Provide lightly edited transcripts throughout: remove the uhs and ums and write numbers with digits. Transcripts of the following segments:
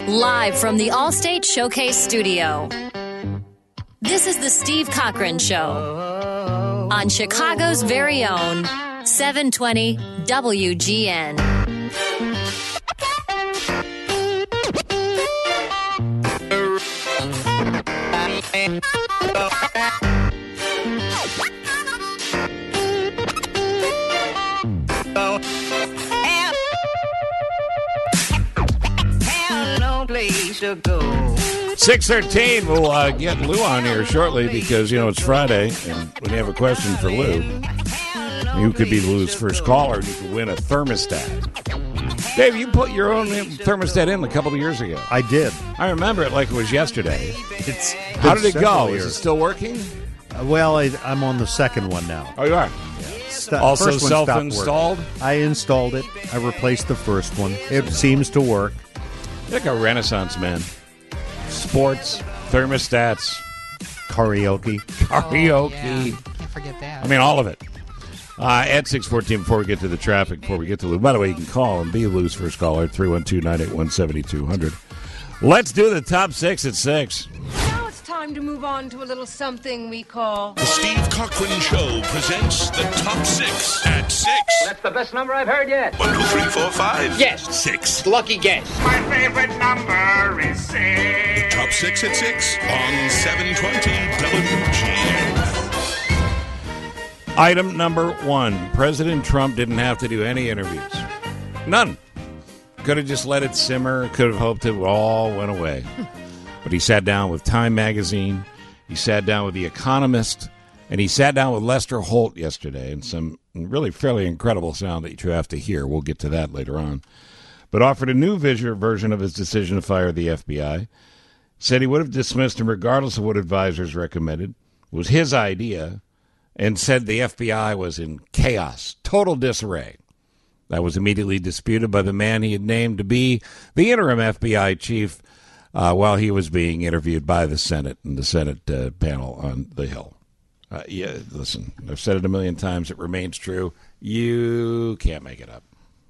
Live from the Allstate Showcase Studio. This is the Steve Cochran Show on Chicago's very own 720 WGN. To go. 6:13. We'll get Lou on here shortly because, you know, it's Friday, and when you have a question for Lou, you could be Lou's first caller, and you could win a thermostat. Dave, you put your own thermostat in a couple of years ago. I did. I remember it like it was yesterday. How did it go? Is it still working? Well, I'm on the second one now. Oh, you are? Also self-installed? I installed it. I replaced the first one. It seems to work. You're like a Renaissance man. Sports, thermostats, karaoke. Oh, yeah. Can't forget that. I mean, all of it. At 6:14, before we get to the traffic, before we get to Lou. By the way, you can call and be Lou's first caller, 312-981-7200. Let's do the top six at 6. Now it's time to move on to a little something we call... The Steve Cochran Show presents the top 6 at 6. That's the best number I've heard yet. 1, 2, 3, 4, 5. Yes. 6. Lucky guess. My favorite number is 6. The top 6 at 6 on 720 WGN. Item number 1. President Trump didn't have to do any interviews. None. Could have just let it simmer. Could have hoped it all went away. But he sat down with Time Magazine. He sat down with The Economist. And he sat down with Lester Holt yesterday, and some really fairly incredible sound that you have to hear. We'll get to that later on. But offered a new version of his decision to fire the FBI. Said he would have dismissed him regardless of what advisors recommended. It was his idea. And said the FBI was in chaos, total disarray. That was immediately disputed by the man he had named to be the interim FBI chief while he was being interviewed by the Senate and the Senate panel on the Hill. Yeah, listen, I've said it a million times. It remains true. You can't make it up.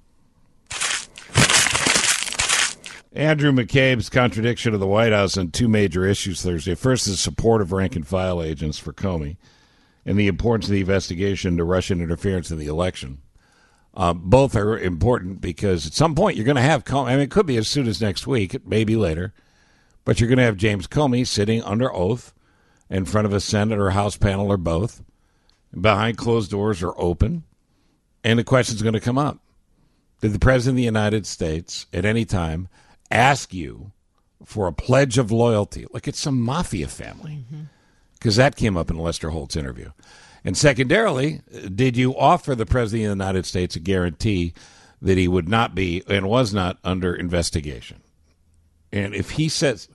Andrew McCabe's contradiction of the White House on two major issues Thursday. First is support of rank-and-file agents for Comey and the importance of the investigation into Russian interference in the election. Both are important because at some point you're going to have Comey. I mean, it could be as soon as next week. It may be later. But you're going to have James Comey sitting under oath in front of a Senate or House panel or both. Behind closed doors or open. And the question's going to come up. Did the President of the United States at any time ask you for a pledge of loyalty? Like it's some mafia family. Because that came up in Lester Holt's interview. And secondarily, did you offer the President of the United States a guarantee that he would not be and was not under investigation? And if he says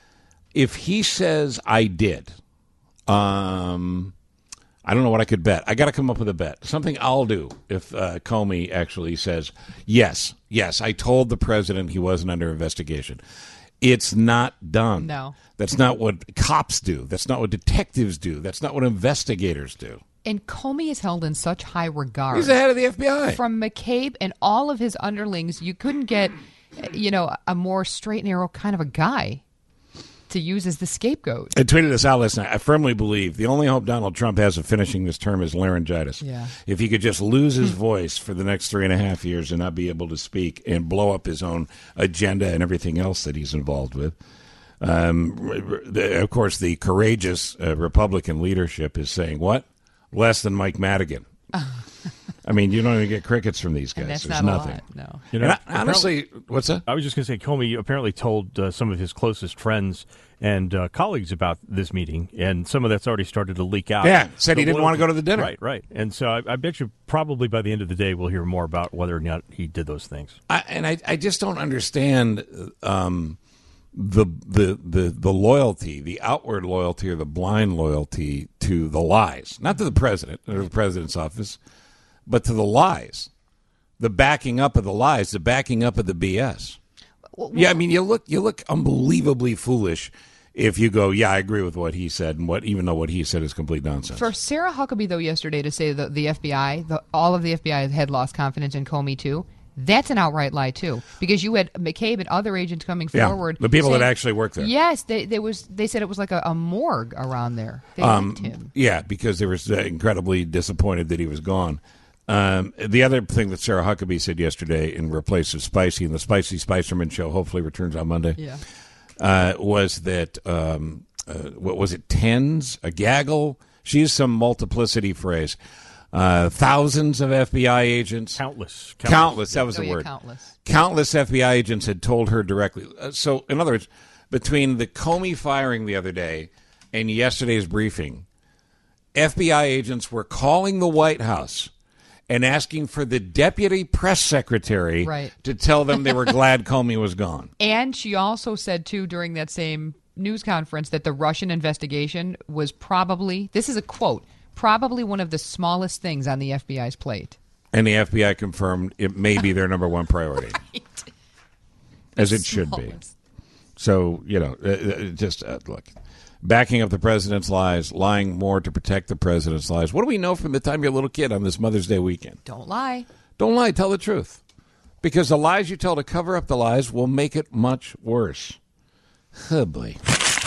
I did, I don't know what I could bet. I got to come up with a bet. Something I'll do if Comey actually says, yes, I told the president he wasn't under investigation. It's not done. No. That's not what cops do. That's not what detectives do. That's not what investigators do. And Comey is held in such high regard. He's the head of the FBI. From McCabe and all of his underlings, you couldn't get, a more straight and narrow kind of a guy to use as the scapegoat. I tweeted this out last night. I firmly believe the only hope Donald Trump has of finishing this term is laryngitis. Yeah. If he could just lose his voice for the next 3.5 years and not be able to speak and blow up his own agenda and everything else that he's involved with. Of course, the courageous Republican leadership is saying, what? Less than Mike Madigan. I mean, you don't even get crickets from these guys. And that's There's not nothing. a lot, no. You know, honestly, what's that? I was just going to say, Comey apparently told some of his closest friends and colleagues about this meeting, and some of that's already started to leak out. Yeah, said he didn't want to go to the dinner. Right. And so I bet you probably by the end of the day we'll hear more about whether or not he did those things. I just don't understand the loyalty, the outward loyalty or the blind loyalty to the lies, not to the president or the president's office, but to the lies, the backing up of the lies, the backing up of the BS. Yeah, I mean, you look unbelievably foolish if you go, yeah, I agree with what he said, and even though what he said is complete nonsense. For Sarah Huckabee, though, yesterday to say that the FBI, all of the FBI had lost confidence in Comey too, That's an outright lie, too, because you had McCabe and other agents coming forward. The people saying, that actually work there. Yes, they said it was like a morgue around there. They liked him. Yeah, because they were incredibly disappointed that he was gone. The other thing that Sarah Huckabee said yesterday in replace of Spicy, and the Spicy Spicerman show hopefully returns on Monday, was that, what was it, tens, a gaggle? She used some multiplicity phrase. Thousands of FBI agents. Countless. That was the word. Countless FBI agents had told her directly. So, in other words, between the Comey firing the other day and yesterday's briefing, FBI agents were calling the White House and asking for the deputy press secretary to tell them they were glad Comey was gone. And she also said, too, during that same news conference that the Russian investigation was probably, this is a quote, probably one of the smallest things on the FBI's plate. And the FBI confirmed it may be their number one priority. As it should be. So, look, backing up the president's lies, lying more to protect the president's lies. What do we know from the time you're a little kid on this Mother's Day weekend? Don't lie. Don't lie. Tell the truth. Because the lies you tell to cover up the lies will make it much worse. Oh, boy.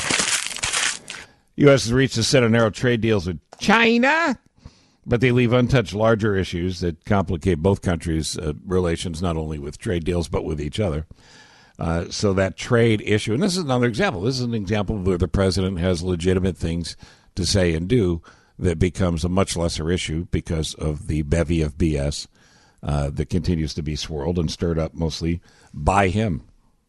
U.S. has reached a set of narrow trade deals with China, but they leave untouched larger issues that complicate both countries' relations, not only with trade deals, but with each other. So that trade issue, and this is another example. This is an example of where the president has legitimate things to say and do that becomes a much lesser issue because of the bevy of BS that continues to be swirled and stirred up mostly by him.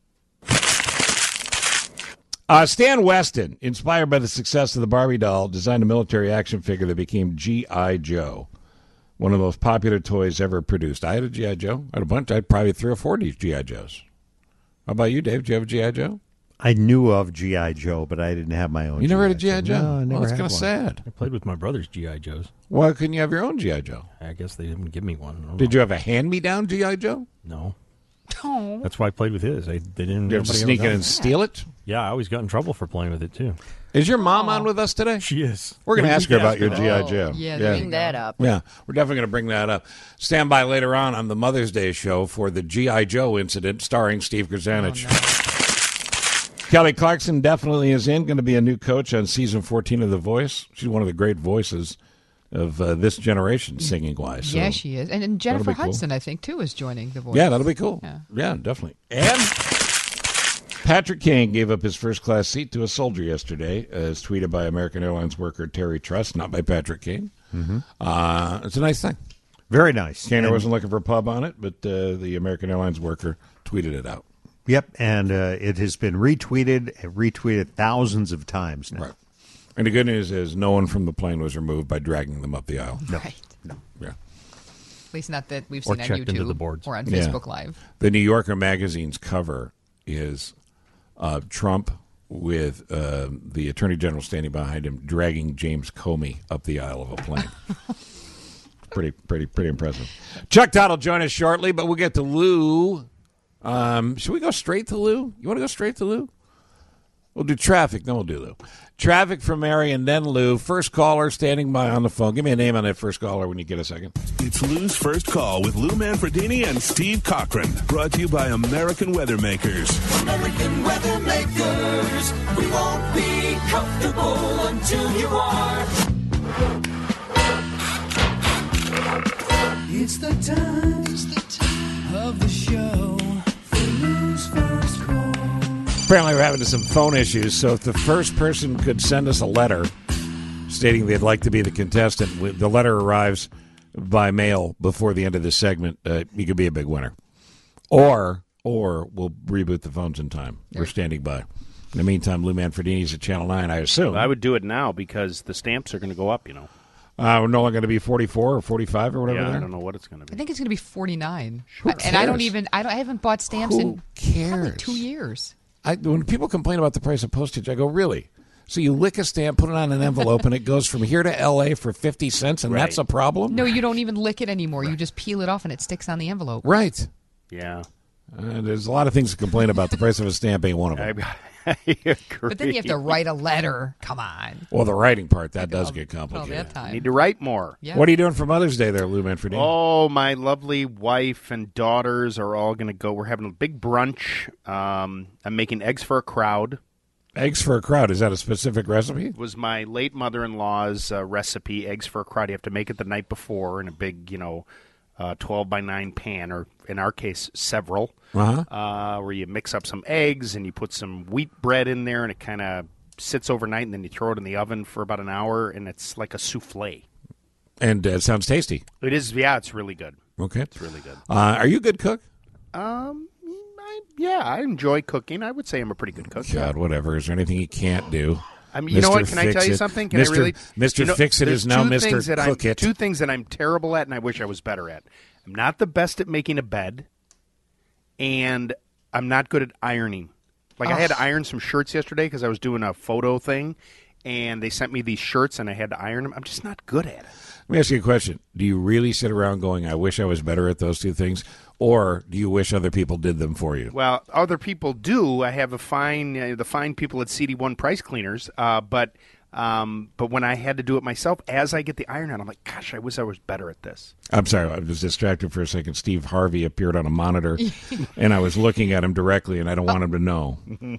Stan Weston, inspired by the success of the Barbie doll, designed a military action figure that became G.I. Joe, one of the most popular toys ever produced. I had a G.I. Joe. I had a bunch. I had probably 3 or 4 of these G.I. Joes. How about you, Dave? Did you have a G.I. Joe? I knew of G.I. Joe, but I didn't have my own. You never had a G.I. Joe? No, I never that's had kind of one. sad. I played with my brother's G.I. Joes. Why couldn't you have your own G.I. Joe? I guess they didn't give me one. Did you have a hand-me-down G.I. Joe? No. Oh. That's why I played with his. They didn't. Did you have to sneak in and steal it? Yeah, I always got in trouble for playing with it, too. Is your mom on with us today? She is. We're going to ask her about your G.I. Joe. Yeah, Bring that up. Yeah, we're definitely going to bring that up. Stand by later on the Mother's Day show for the G.I. Joe incident starring Steve Grzanich. Kelly Clarkson definitely is going to be a new coach on season 14 of The Voice. She's one of the great voices of this generation singing-wise. So yeah, she is. And Jennifer that'll be cool. Hudson, I think, too, is joining The Voice. Yeah, that'll be cool. Yeah, definitely. And Patrick Kane gave up his first-class seat to a soldier yesterday, as tweeted by American Airlines worker Terry Truss, not by Patrick Kane. Mm-hmm. It's a nice thing. Very nice. Kaner wasn't looking for a pub on it, but the American Airlines worker tweeted it out. Yep, and it has been retweeted thousands of times now. Right. And the good news is no one from the plane was removed by dragging them up the aisle. No. Right. No. Yeah. At least not that we've Or seen on checked into YouTube the boards. or on Facebook Live. The New Yorker magazine's cover is Trump with the Attorney General standing behind him, dragging James Comey up the aisle of a plane. Pretty impressive. Chuck Todd will join us shortly, but we'll get to Lou. Should we go straight to Lou? You want to go straight to Lou? We'll do traffic, then we'll do Lou. Traffic from Mary and then Lou. First caller standing by on the phone. Give me a name on that first caller when you get a second. It's Lou's First Call with Lou Manfredini and Steve Cochran. Brought to you by American Weathermakers. American Weathermakers. We won't be comfortable until you are. It's the time of the show for Lou's First Call. Apparently we're having some phone issues, so if the first person could send us a letter stating they'd like to be the contestant, the letter arrives by mail before the end of this segment, you could be a big winner. Or we'll reboot the phones in time. We're standing by. In the meantime, Lou Manfredini's at Channel 9, I assume. I would do it now because the stamps are going to go up, you know. We're no longer going to be 44 or 45 or whatever. Yeah, there. I don't know what it's going to be. I think it's going to be 49. Who And I cares? haven't bought stamps Who in cares? probably 2 years. When people complain about the price of postage, I go, really? So you lick a stamp, put it on an envelope, and it goes from here to L.A. for 50 cents, and that's a problem? No, you don't even lick it anymore. You just peel it off, and it sticks on the envelope. Right. Yeah. There's a lot of things to complain about. The price of a stamp ain't one of them. But then you have to write a letter. Come on. Well, the writing part, that does get complicated. That time. Need to write more. Yeah. What are you doing for Mother's Day there, Lou Manfredini? Oh, my lovely wife and daughters are all going to go. We're having a big brunch. I'm making eggs for a crowd. Eggs for a crowd. Is that a specific recipe? It was my late mother-in-law's recipe, eggs for a crowd. You have to make it the night before in a big, 12 by 9 pan, or in our case, several, where you mix up some eggs and you put some wheat bread in there, and it kind of sits overnight, and then you throw it in the oven for about an hour, and it's like a souffle. And it sounds tasty. It is, yeah, it's really good. Okay. It's really good. Are you a good cook? I enjoy cooking. I would say I'm a pretty good cook. God, whatever. Is there anything you can't do? I mean, you know what? Can I tell you something? Can I really? Mr. Fix-It is now Mr. Cook-It. Two things that I'm terrible at and I wish I was better at. I'm not the best at making a bed, and I'm not good at ironing. Like, I had to iron some shirts yesterday because I was doing a photo thing, and they sent me these shirts, and I had to iron them. I'm just not good at it. Let me ask you a question. Do you really sit around going, I wish I was better at those two things? Or do you wish other people did them for you? Well, other people do. I have the fine people at CD1 Price Cleaners, but when I had to do it myself, as I get the iron out, I'm like, gosh, I wish I was better at this. I'm sorry, I was distracted for a second. Steve Harvey appeared on a monitor, and I was looking at him directly, and I don't want him to know.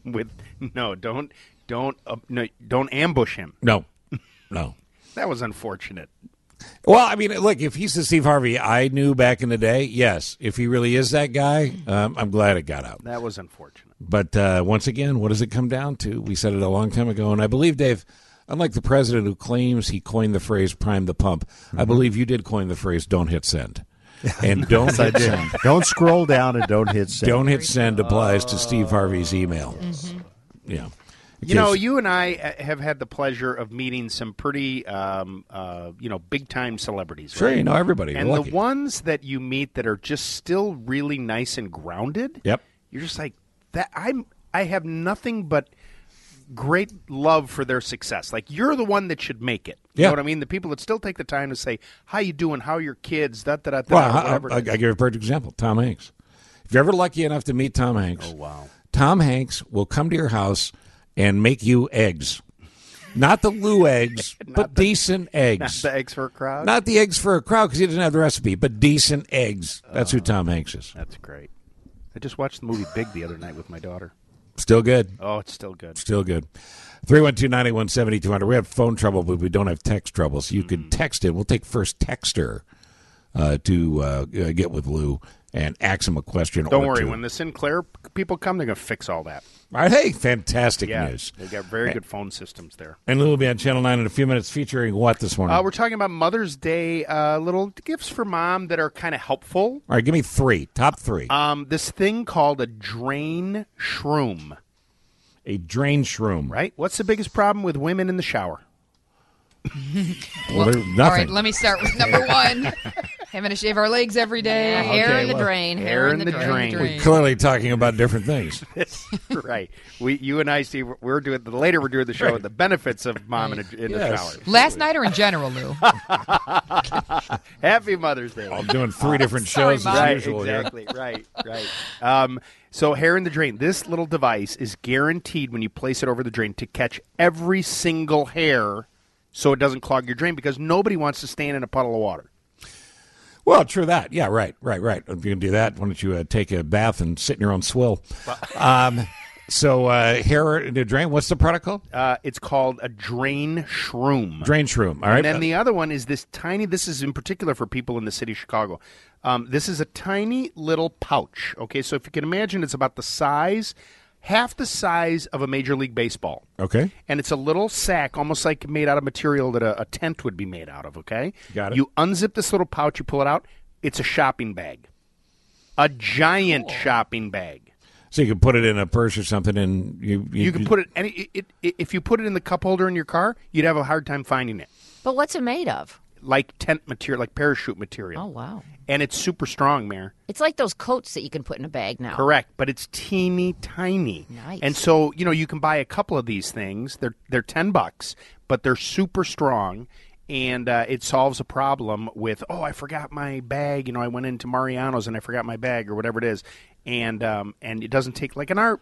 Don't ambush him. No. That was unfortunate. Well, I mean, look, if he's the Steve Harvey I knew back in the day, yes. If he really is that guy, I'm glad it got out. That was unfortunate. But once again, what does it come down to? We said it a long time ago, and I believe, Dave, unlike the president who claims he coined the phrase prime the pump, I believe you did coin the phrase don't hit send. And don't hit send. Don't scroll down and don't hit send. Don't hit send applies to Steve Harvey's email. Mm-hmm. Yeah. You and I have had the pleasure of meeting some pretty, big-time celebrities. Sure, right? you know everybody. And You're the lucky. ones that you meet that are just still really nice and grounded, Yep. You're just like, that. I have nothing but great love for their success. Like, you're the one that should make it. You know what I mean? The people that still take the time to say, how you doing, how are your kids, whatever. I give a perfect example, Tom Hanks. If you're ever lucky enough to meet Tom Hanks, oh, wow. Tom Hanks will come to your house and make you eggs. Not the Lou eggs, but decent eggs. Not the eggs for a crowd? Not the eggs for a crowd because he doesn't have the recipe, but decent eggs. That's who Tom Hanks is. That's great. I just watched the movie Big the other night with my daughter. Still good. Oh, it's still good. Still good. 312-981-7200. We have phone trouble, but we don't have text trouble. So you could text it. We'll take first texter to get with Lou and ask him a question Don't or worry. two. When the Sinclair people come, they're going to fix all that. All right, hey, fantastic Yeah, news. they got very good phone systems there. And Lou will be on Channel 9 in a few minutes featuring what this morning? We're talking about Mother's Day little gifts for mom that are kind of helpful. All right, give me three. Top three. This thing called a drain shroom. A drain shroom. Right? What's the biggest problem with women in the shower? Well, there's nothing. All right, let me start with number one. Having to shave our legs every day. Yeah, hair Okay, in the well, drain. hair in the drain. We're clearly talking about different things. Right. You and I, Steve, we're doing the show with the benefits of mom in the shower. Last night or in general, Lou? Happy Mother's Day. I'm doing three different shows Mom. as Right, usual. here. exactly. Right. So hair in the drain. This little device is guaranteed when you place it over the drain to catch every single hair so it doesn't clog your drain because nobody wants to stand in a puddle of water. Well, true that. Yeah, right. If you can do that, why don't you take a bath and sit in your own swill? So hair in the drain, what's the product called? It's called a drain shroom. Drain shroom. All right. And then the other one is this is in particular for people in the city of Chicago. This is a tiny little pouch. Okay, so if you can imagine, it's about half the size of a Major League Baseball. Okay. And it's a little sack, almost like made out of material that a tent would be made out of, okay? Got it. You unzip this little pouch, you pull it out, it's a shopping bag. A giant shopping bag. So you can put it in a purse or something, and You can put it if you put it in the cup holder in your car, you'd have a hard time finding it. But what's it made of? Like tent material, like parachute material. Oh, wow. And it's super strong, Mayor. It's like those coats that you can put in a bag now. Correct, but it's teeny tiny. Nice. And so, you can buy a couple of these things. They're $10, but they're super strong, and it solves a problem with, I forgot my bag. I went into Mariano's and I forgot my bag or whatever it is. And it doesn't take, like in our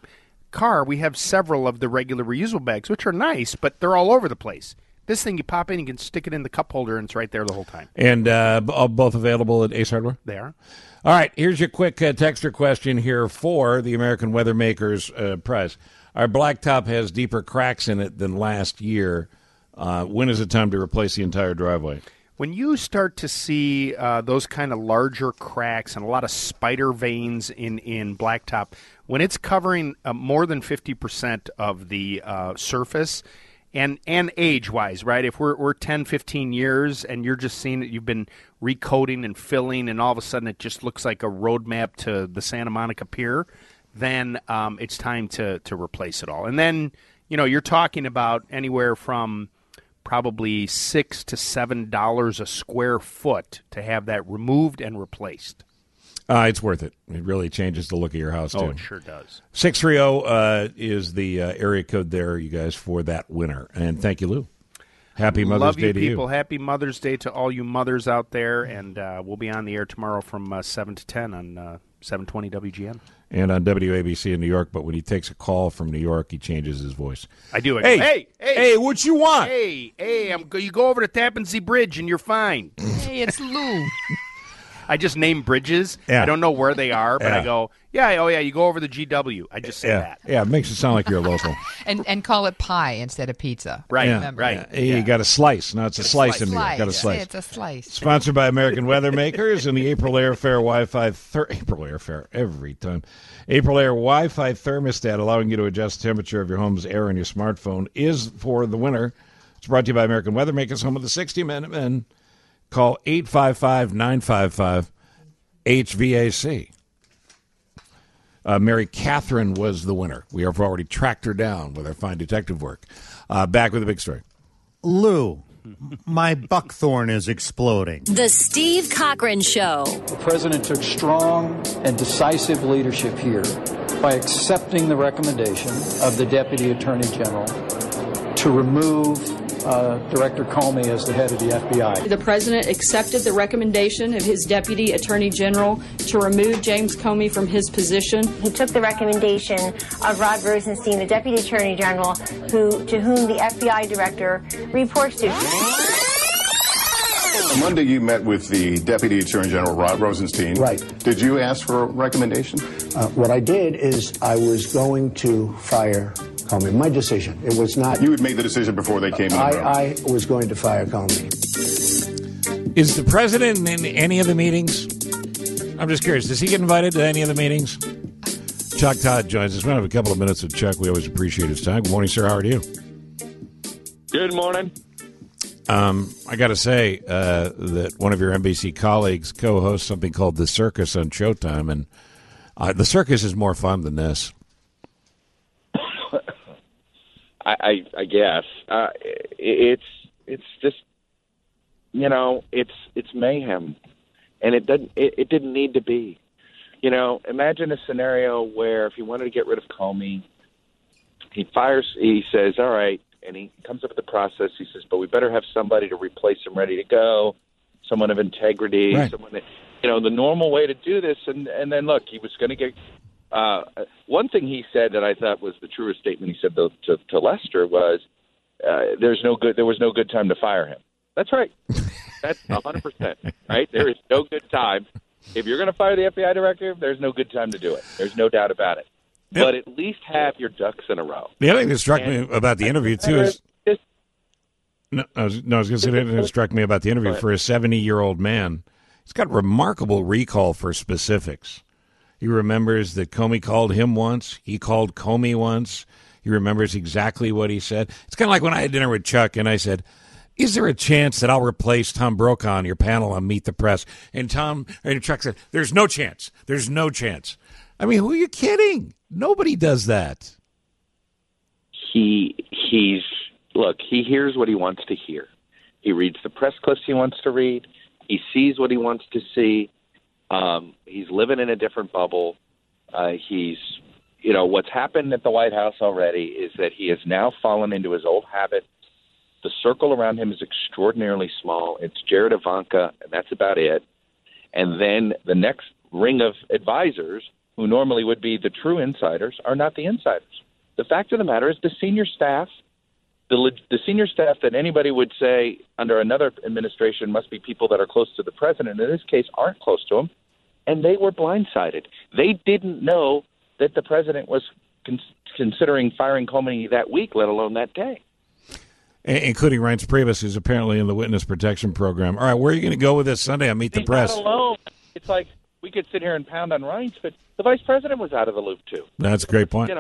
car, we have several of the regular reusable bags, which are nice, but they're all over the place. This thing, you pop in, you can stick it in the cup holder, and it's right there the whole time. And both available at Ace Hardware? They are. All right, here's your quick texter question here for the American Weather Makers prize. Our blacktop has deeper cracks in it than last year. When is it time to replace the entire driveway? When you start to see those kind of larger cracks and a lot of spider veins in blacktop, when it's covering more than 50% of the surface, and age-wise, right? If we're 10, 15 years and you're just seeing it, you've been recoating and filling, and all of a sudden it just looks like a roadmap to the Santa Monica Pier, then it's time to replace it all. And then, you're talking about anywhere from probably $6 to $7 a square foot to have that removed and replaced. It's worth it. It really changes the look of your house, too. Oh, it sure does. 630 is the area code there, you guys, for that winner. And thank you, Lou. Happy Mother's Day to you. Love you, people. Happy Mother's Day to all you mothers out there. And we'll be on the air tomorrow from 7 to 10 on 720 WGN. And on WABC in New York. But when he takes a call from New York, he changes his voice. I do. Hey, what you want? Hey, you go over to Tappan Zee Bridge and you're fine. Hey, it's Lou. I just name bridges. Yeah. I don't know where they are, but Yeah. I go, you go over the GW. I just say that. Yeah, it makes it sound like you're local. and call it pie instead of pizza. Right, Remember. right. You got a slice. No, it's a slice in New York. Got a slice. It's a slice. Sponsored by American Weather Makers and the April Airfare Wi-Fi April Airfare every time. April Air Wi-Fi thermostat, allowing you to adjust the temperature of your home's air on your smartphone, is for the winner. It's brought to you by American Weather Makers, home of the 60-minute men. Call 855-955-HVAC. Mary Catherine was the winner. We have already tracked her down with our fine detective work. Back with a big story. Lou, my buckthorn is exploding. The Steve Cochran Show. The president took strong and decisive leadership here by accepting the recommendation of the Deputy Attorney General to remove Director Comey as the head of the FBI. The president accepted the recommendation of his Deputy Attorney General to remove James Comey from his position. He took the recommendation of Rod Rosenstein, the Deputy Attorney General, to whom the FBI Director reports to. Monday, you met with the Deputy Attorney General, Rod Rosenstein. Right. Did you ask for a recommendation? What I did is I was going to fire Comey. My decision. It was not. You had made the decision before they came in the room. I was going to fire Comey. Is the president in any of the meetings? I'm just curious. Does he get invited to any of the meetings? Chuck Todd joins us. We have a couple of minutes with Chuck. We always appreciate his time. Good morning, sir. How are you? Good morning. I got to say that one of your NBC colleagues co-hosts something called The Circus on Showtime, and The Circus is more fun than this. I guess it's just it's mayhem, and it didn't need to be. Imagine a scenario where if he wanted to get rid of Comey, he says, all right, and he comes up with the process. He says, but we better have somebody to replace him ready to go, someone of integrity, right. Someone that, the normal way to do this. And then look, he was going to get. One thing he said that I thought was the truest statement he said to Lester was, there was no good time to fire him. That's right. That's 100%, right? There is no good time. If you're going to fire the FBI director, there's no good time to do it. There's no doubt about it. Yep. But at least have your ducks in a row. The other thing that struck me about the interview, too, is... I was going to say that struck me about the interview. For a 70-year-old man, he's got remarkable recall for specifics. He remembers that Comey called him once. He called Comey once. He remembers exactly what he said. It's kind of like when I had dinner with Chuck, and I said, is there a chance that I'll replace Tom Brokaw on your panel on Meet the Press? And Chuck said, there's no chance. There's no chance. I mean, who are you kidding? Nobody does that. He hears what he wants to hear. He reads the press clips he wants to read. He sees what he wants to see. He's living in a different bubble. What's happened at the White House already is that he has now fallen into his old habit. The circle around him is extraordinarily small. It's Jared, Ivanka, and that's about it. And then the next ring of advisors, who normally would be the true insiders, are not the insiders. the fact of the matter is the senior staff, the senior staff that anybody would say under another administration must be people that are close to the president, in this case aren't close to him, and they were blindsided. They didn't know that the president was considering firing Comey that week, let alone that day. Including Reince Priebus, who's apparently in the witness protection program. All right, where are you going to go with this Sunday on Meet the Press? Not alone. It's like we could sit here and pound on Reince, but the vice president was out of the loop too. That's a great point.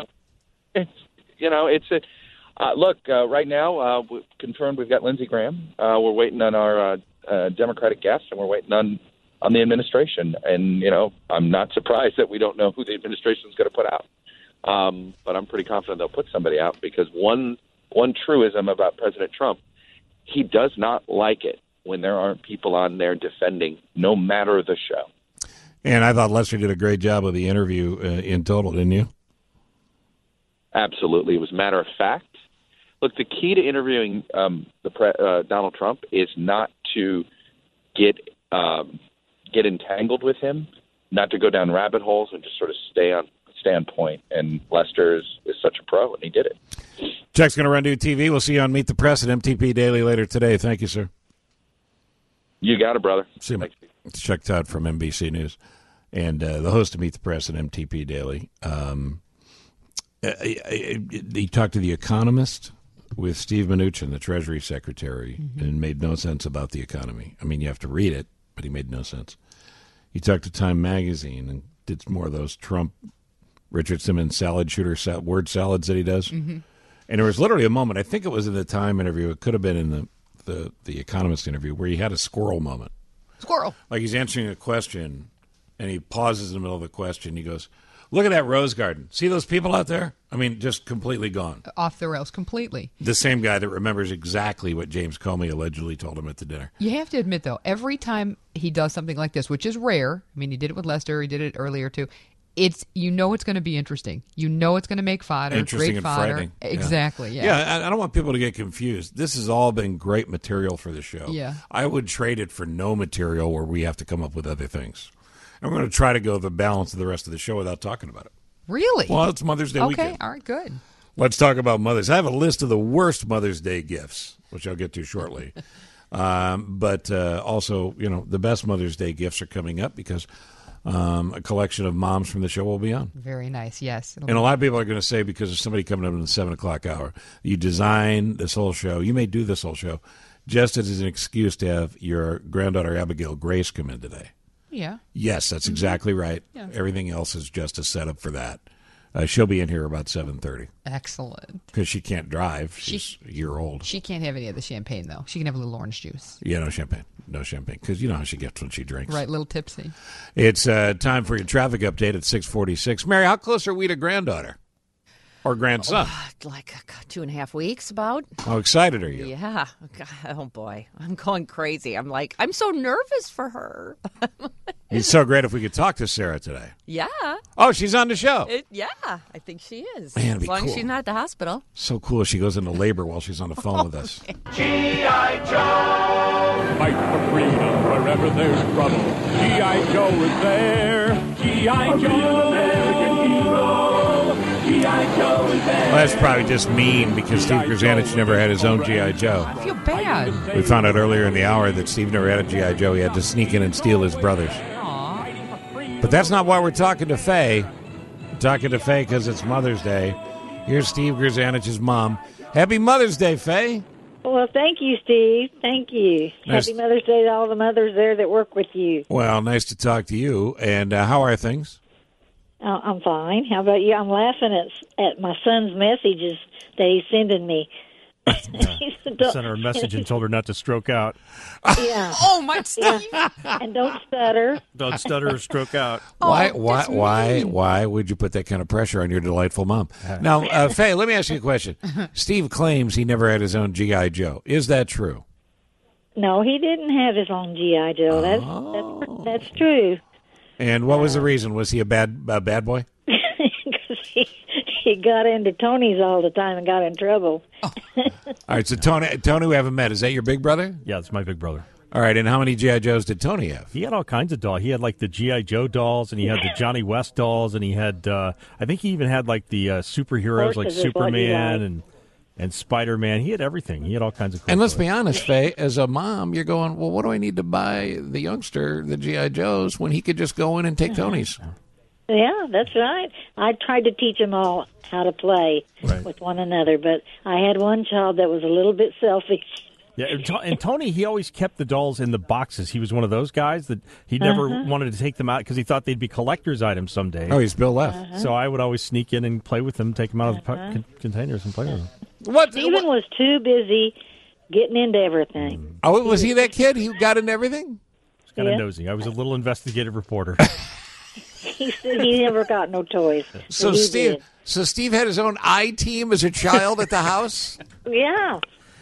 Look, right now, we've confirmed we've got Lindsey Graham. We're waiting on our Democratic guests, and we're waiting on the administration. And, I'm not surprised that we don't know who the administration is going to put out. But I'm pretty confident they'll put somebody out because one truism about President Trump, he does not like it when there aren't people on there defending, no matter the show. And I thought Lester did a great job of the interview in total, didn't you? Absolutely. It was matter of fact. Look, the key to interviewing Donald Trump is not to get entangled with him, not to go down rabbit holes, and just sort of stay on point. And Lester is such a pro, and he did it. Chuck's going to run to TV. We'll see you on Meet the Press at MTP Daily later today. Thank you, sir. You got it, brother. See you. It's Chuck Todd from NBC News and the host of Meet the Press at MTP Daily. He talked to The Economist with Steve Mnuchin, the Treasury Secretary, and made no sense about the economy. I mean, you have to read it, but he made no sense. He talked to Time Magazine and did more of those Trump, Richard Simmons salad shooter word salads that he does. Mm-hmm. And there was literally a moment, I think it was in the Time interview, it could have been in the Economist interview, where he had a squirrel moment. Squirrel. Like he's answering a question, and he pauses in the middle of the question. He goes, "Look at that rose garden. See those people out there? I mean, just completely gone. Off the rails completely." The same guy that remembers exactly what James Comey allegedly told him at the dinner. You have to admit, though, every time he does something like this, which is rare, I mean, he did it with Lester, he did it earlier, too, it's going to be interesting. It's going to make fodder. Interesting great and fodder. frightening. Exactly, yeah. Yeah, I don't want people to get confused. This has all been great material for the show. Yeah. I would trade it for no material where we have to come up with other things. And we're going to try to go the balance of the rest of the show wuthout talking about it. Really? Well, it's Mother's Day weekend. Okay, all right, good. Let's talk about Mother's. I have a list of the worst Mother's Day gifts, which I'll get to shortly. But also, the best Mother's Day gifts are coming up because a collection of moms from the show will be on. Very nice, yes. And a lot of people are going to say, because there's somebody coming up in the 7 o'clock hour, you design this whole show, you may do this whole show, just as an excuse to have your granddaughter Abigail Grace come in today. Yeah. Yes, that's exactly right. Yeah. Everything else is just a setup for that. She'll be in here about 7:30. Excellent. Because she can't drive. She's a year old. She can't have any of the champagne, though. She can have a little orange juice. Yeah, no champagne. No champagne. Because you know how she gets when she drinks. Right, a little tipsy. It's time for your traffic update at 6:46. Mary, how close are we to granddaughter? Or grandson? Like 2.5 weeks, about. How excited are you? Yeah. Oh, boy. I'm going crazy. I'm so nervous for her. It's so great if we could talk to Sarah today. Yeah. Oh, she's on the show. Yeah, I think she is. Man, it'd be as long cool. as she's not at the hospital. So cool if she goes into labor while she's on the phone with us. G.I. Joe! Fight for freedom wherever there's trouble. G.I. Joe is there. G.I. Joe! American hero. G.I. Joe is there. Well, that's probably just mean because Steve Grzanich never had his own G.I. Joe. I feel bad. We found out earlier in the hour that Steve never had a G.I. Joe. He had to sneak in and steal his brother's. But that's not why we're talking to Faye. We're talking to Faye because it's Mother's Day. Here's Steve Grzanich's mom. Happy Mother's Day, Faye. Well, thank you, Steve. Thank you. Nice. Happy Mother's Day to all the mothers there that work with you. Well, nice to talk to you. And how are things? I'm fine. How about you? I'm laughing at my son's messages that he's sending me. Sent her a message and told her not to stroke out. Yeah. Oh, my Steve. Yeah. And don't stutter. Don't stutter or stroke out. Why would you put that kind of pressure on your delightful mom? Now, Faye, let me ask you a question. Steve claims he never had his own G.I. Joe. Is that true? No, he didn't have his own G.I. Joe. That's true. And what was the reason? Was he a bad boy? Because he got into Tony's all the time and got in trouble. All right, so Tony, we haven't met. Is that your big brother? Yeah, it's my big brother. All right, and how many G.I. Joes did Tony have? He had all kinds of dolls. He had like the G.I. Joe dolls, and he had the Johnny West dolls, and he had, I think he even had like the superheroes like Superman and Spider-Man. He had everything. He had all kinds of cool And let's toys. be honest, Faye, as a mom, you're going, well, what do I need to buy the youngster the G.I. Joes when he could just go in and take Tony's? Yeah, that's right. I tried to teach them all how to play with one another, but I had one child that was a little bit selfish. Yeah, and Tony, he always kept the dolls in the boxes. He was one of those guys that he never wanted to take them out because he thought they'd be collector's items someday. Oh, he's Bill Left. So I would always sneak in and play with them, take them out of the containers and play with them. Stephen was too busy getting into everything. Oh, was he that kid? He got into everything? It's kind of nosy. I was a little investigative reporter. He said he never got no toys. So He Steve, did. so Steve had his own I-team as a child at the house? Yeah.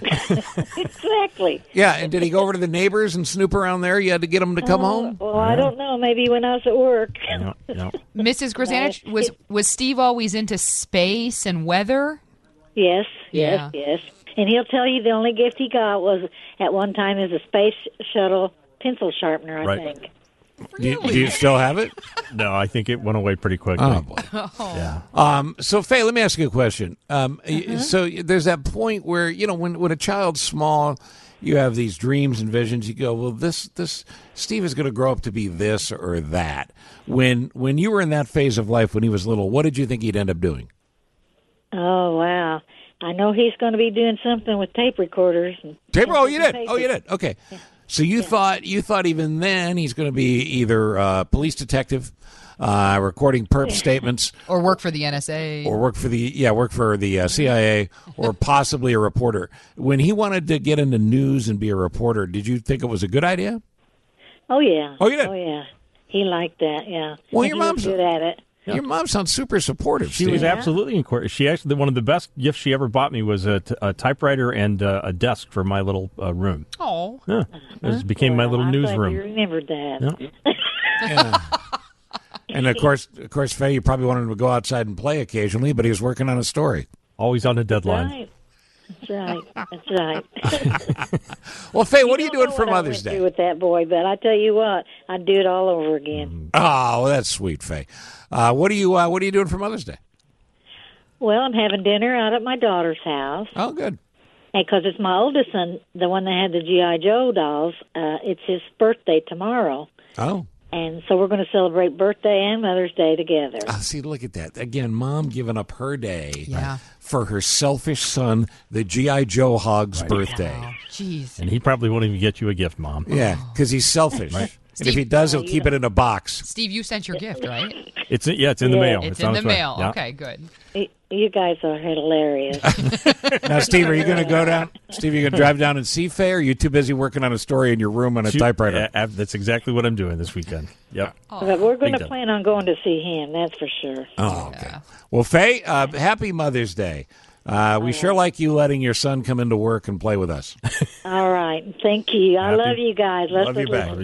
Exactly. Yeah, and did he go over to the neighbors and snoop around there? You had to get him to come home? Well, I don't know. Maybe when I was at work. Mrs. Grzanich, was Steve always into space and weather? Yes. Yeah. And he'll tell you the only gift he got was at one time is a space shuttle pencil sharpener, I think. Do you still have it? No, I think it went away pretty quickly. Oh, boy. Yeah. So, Faye, let me ask you a question. So there's that point where, when a child's small, you have these dreams and visions. You go, well, this Steve is going to grow up to be this or that. When you were in that phase of life when he was little, what did you think he'd end up doing? Oh, wow. I know he's going to be doing something with tape recorders. Oh, you did. Okay. So you thought even then he's going to be either a police detective, recording perp statements, or work for the NSA, or work for the CIA, or possibly a reporter. When he wanted to get into news and be a reporter, did you think it was a good idea? Oh yeah. Oh, you did? Oh yeah. He liked that. Yeah. Well, And your he was mom's good at it. Your mom sounds super supportive. She was absolutely encouraged. She actually, one of the best gifts she ever bought me was a typewriter and a desk for my little room. Oh, yeah. It became my little I'm newsroom. glad you remembered that. Yeah. And of course, Faye, you probably wanted him to go outside and play occasionally, but he was working on a story. Always on a deadline. Right. That's right. Well, Faye, what are you doing for Mother's Day? With that boy, but I tell you what, I'd do it all over again. Oh, well, that's sweet, Faye. What are you doing for Mother's Day? Well, I'm having dinner out at my daughter's house. Oh, good. Because it's my oldest son, the one that had the G.I. Joe dolls. It's his birthday tomorrow. Oh. And so we're going to celebrate birthday and Mother's Day together. See, look at that. Again, Mom giving up her day for her selfish son, the G.I. Joe hog's birthday. Oh, jeez. And he probably won't even get you a gift, Mom. Yeah, because he's selfish. Right. And if he does, he'll keep it in a box. Steve, you sent your gift, right? It's in the mail. It's on in the its way. mail. Yeah. Okay, good. You guys are hilarious. Now, Steve, are you going to go down? Steve, are you going to drive down and see Faye, or are you too busy working on a story in your room on a typewriter? That's exactly what I'm doing this weekend. Yep. But we're going to plan on going to see him, that's for sure. Oh, okay. Well, Faye, happy Mother's Day. We sure like you letting your son come into work and play with us. All right. Thank you. I love you guys. Love you back.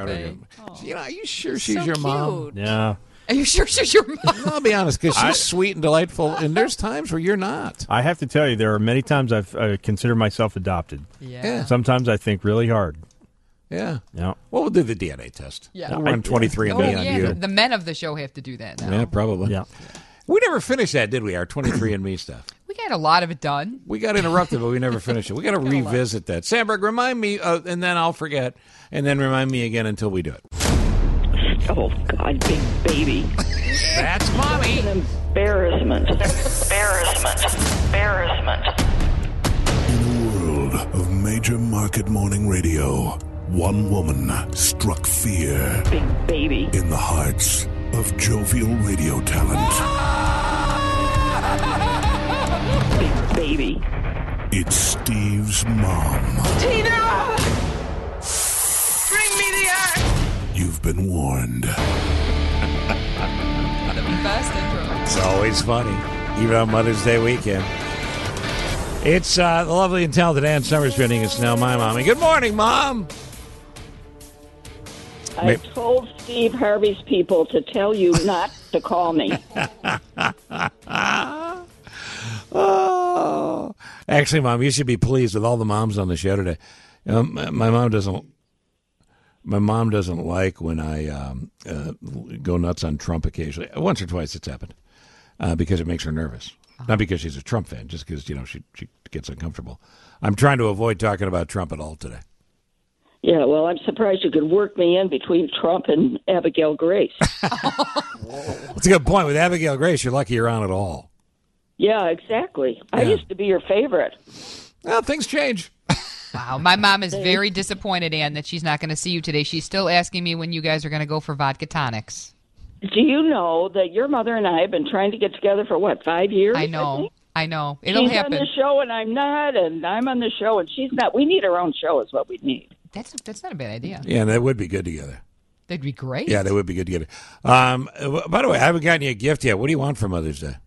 You. Are you sure she's your mom? Yeah. Are you sure she's your mom? I'll be honest, because she's sweet and delightful, and there's times where you're not. I have to tell you, there are many times I've considered myself adopted. Yeah. Sometimes I think really hard. Yeah. Yeah. Well, we'll do the DNA test. Yeah. We'll run 23andMe on you. The men of the show have to do that now. Yeah, probably. Yeah. We never finished that, did we? Our 23andMe stuff. We got a lot of it done. We got interrupted, but we never finished it. We got to revisit that. Sandberg, remind me, and then I'll forget, and then remind me again until we do it. Oh, God, big baby. That's Mommy. An embarrassment. Embarrassment. In a world of major market morning radio, one woman struck fear Big baby. in the hearts of jovial radio talent. Big baby. It's Steve's mom. Tina! Bring me the axe! You've been warned. The best intro. It's always funny, even on Mother's Day weekend. It's the lovely and talented Ann Summers joining us now, my mommy. Good morning, Mom. I told Steve Harvey's people to tell you not to call me. Oh. Actually, Mom, you should be pleased with all the moms on the show today. My mom doesn't My mom doesn't like when I go nuts on Trump occasionally. Once or twice it's happened because it makes her nervous. Not because she's a Trump fan, just because, she gets uncomfortable. I'm trying to avoid talking about Trump at all today. Yeah, well, I'm surprised you could work me in between Trump and Abigail Grace. That's a good point. With Abigail Grace, you're lucky you're on at all. Yeah, exactly. I used to be your favorite. Well, things change. Wow, my mom is very disappointed, Ann, that she's not going to see you today. She's still asking me when you guys are going to go for vodka tonics. Do you know that your mother and I have been trying to get together for, 5 years? I know. It'll happen. She's on the show and I'm not, and I'm on the show and she's not. We need our own show is what we need. That's not a bad idea. Yeah, that would be good together. That'd be great. Yeah, that would be good together. By the way, I haven't gotten you a gift yet. What do you want for Mother's Day?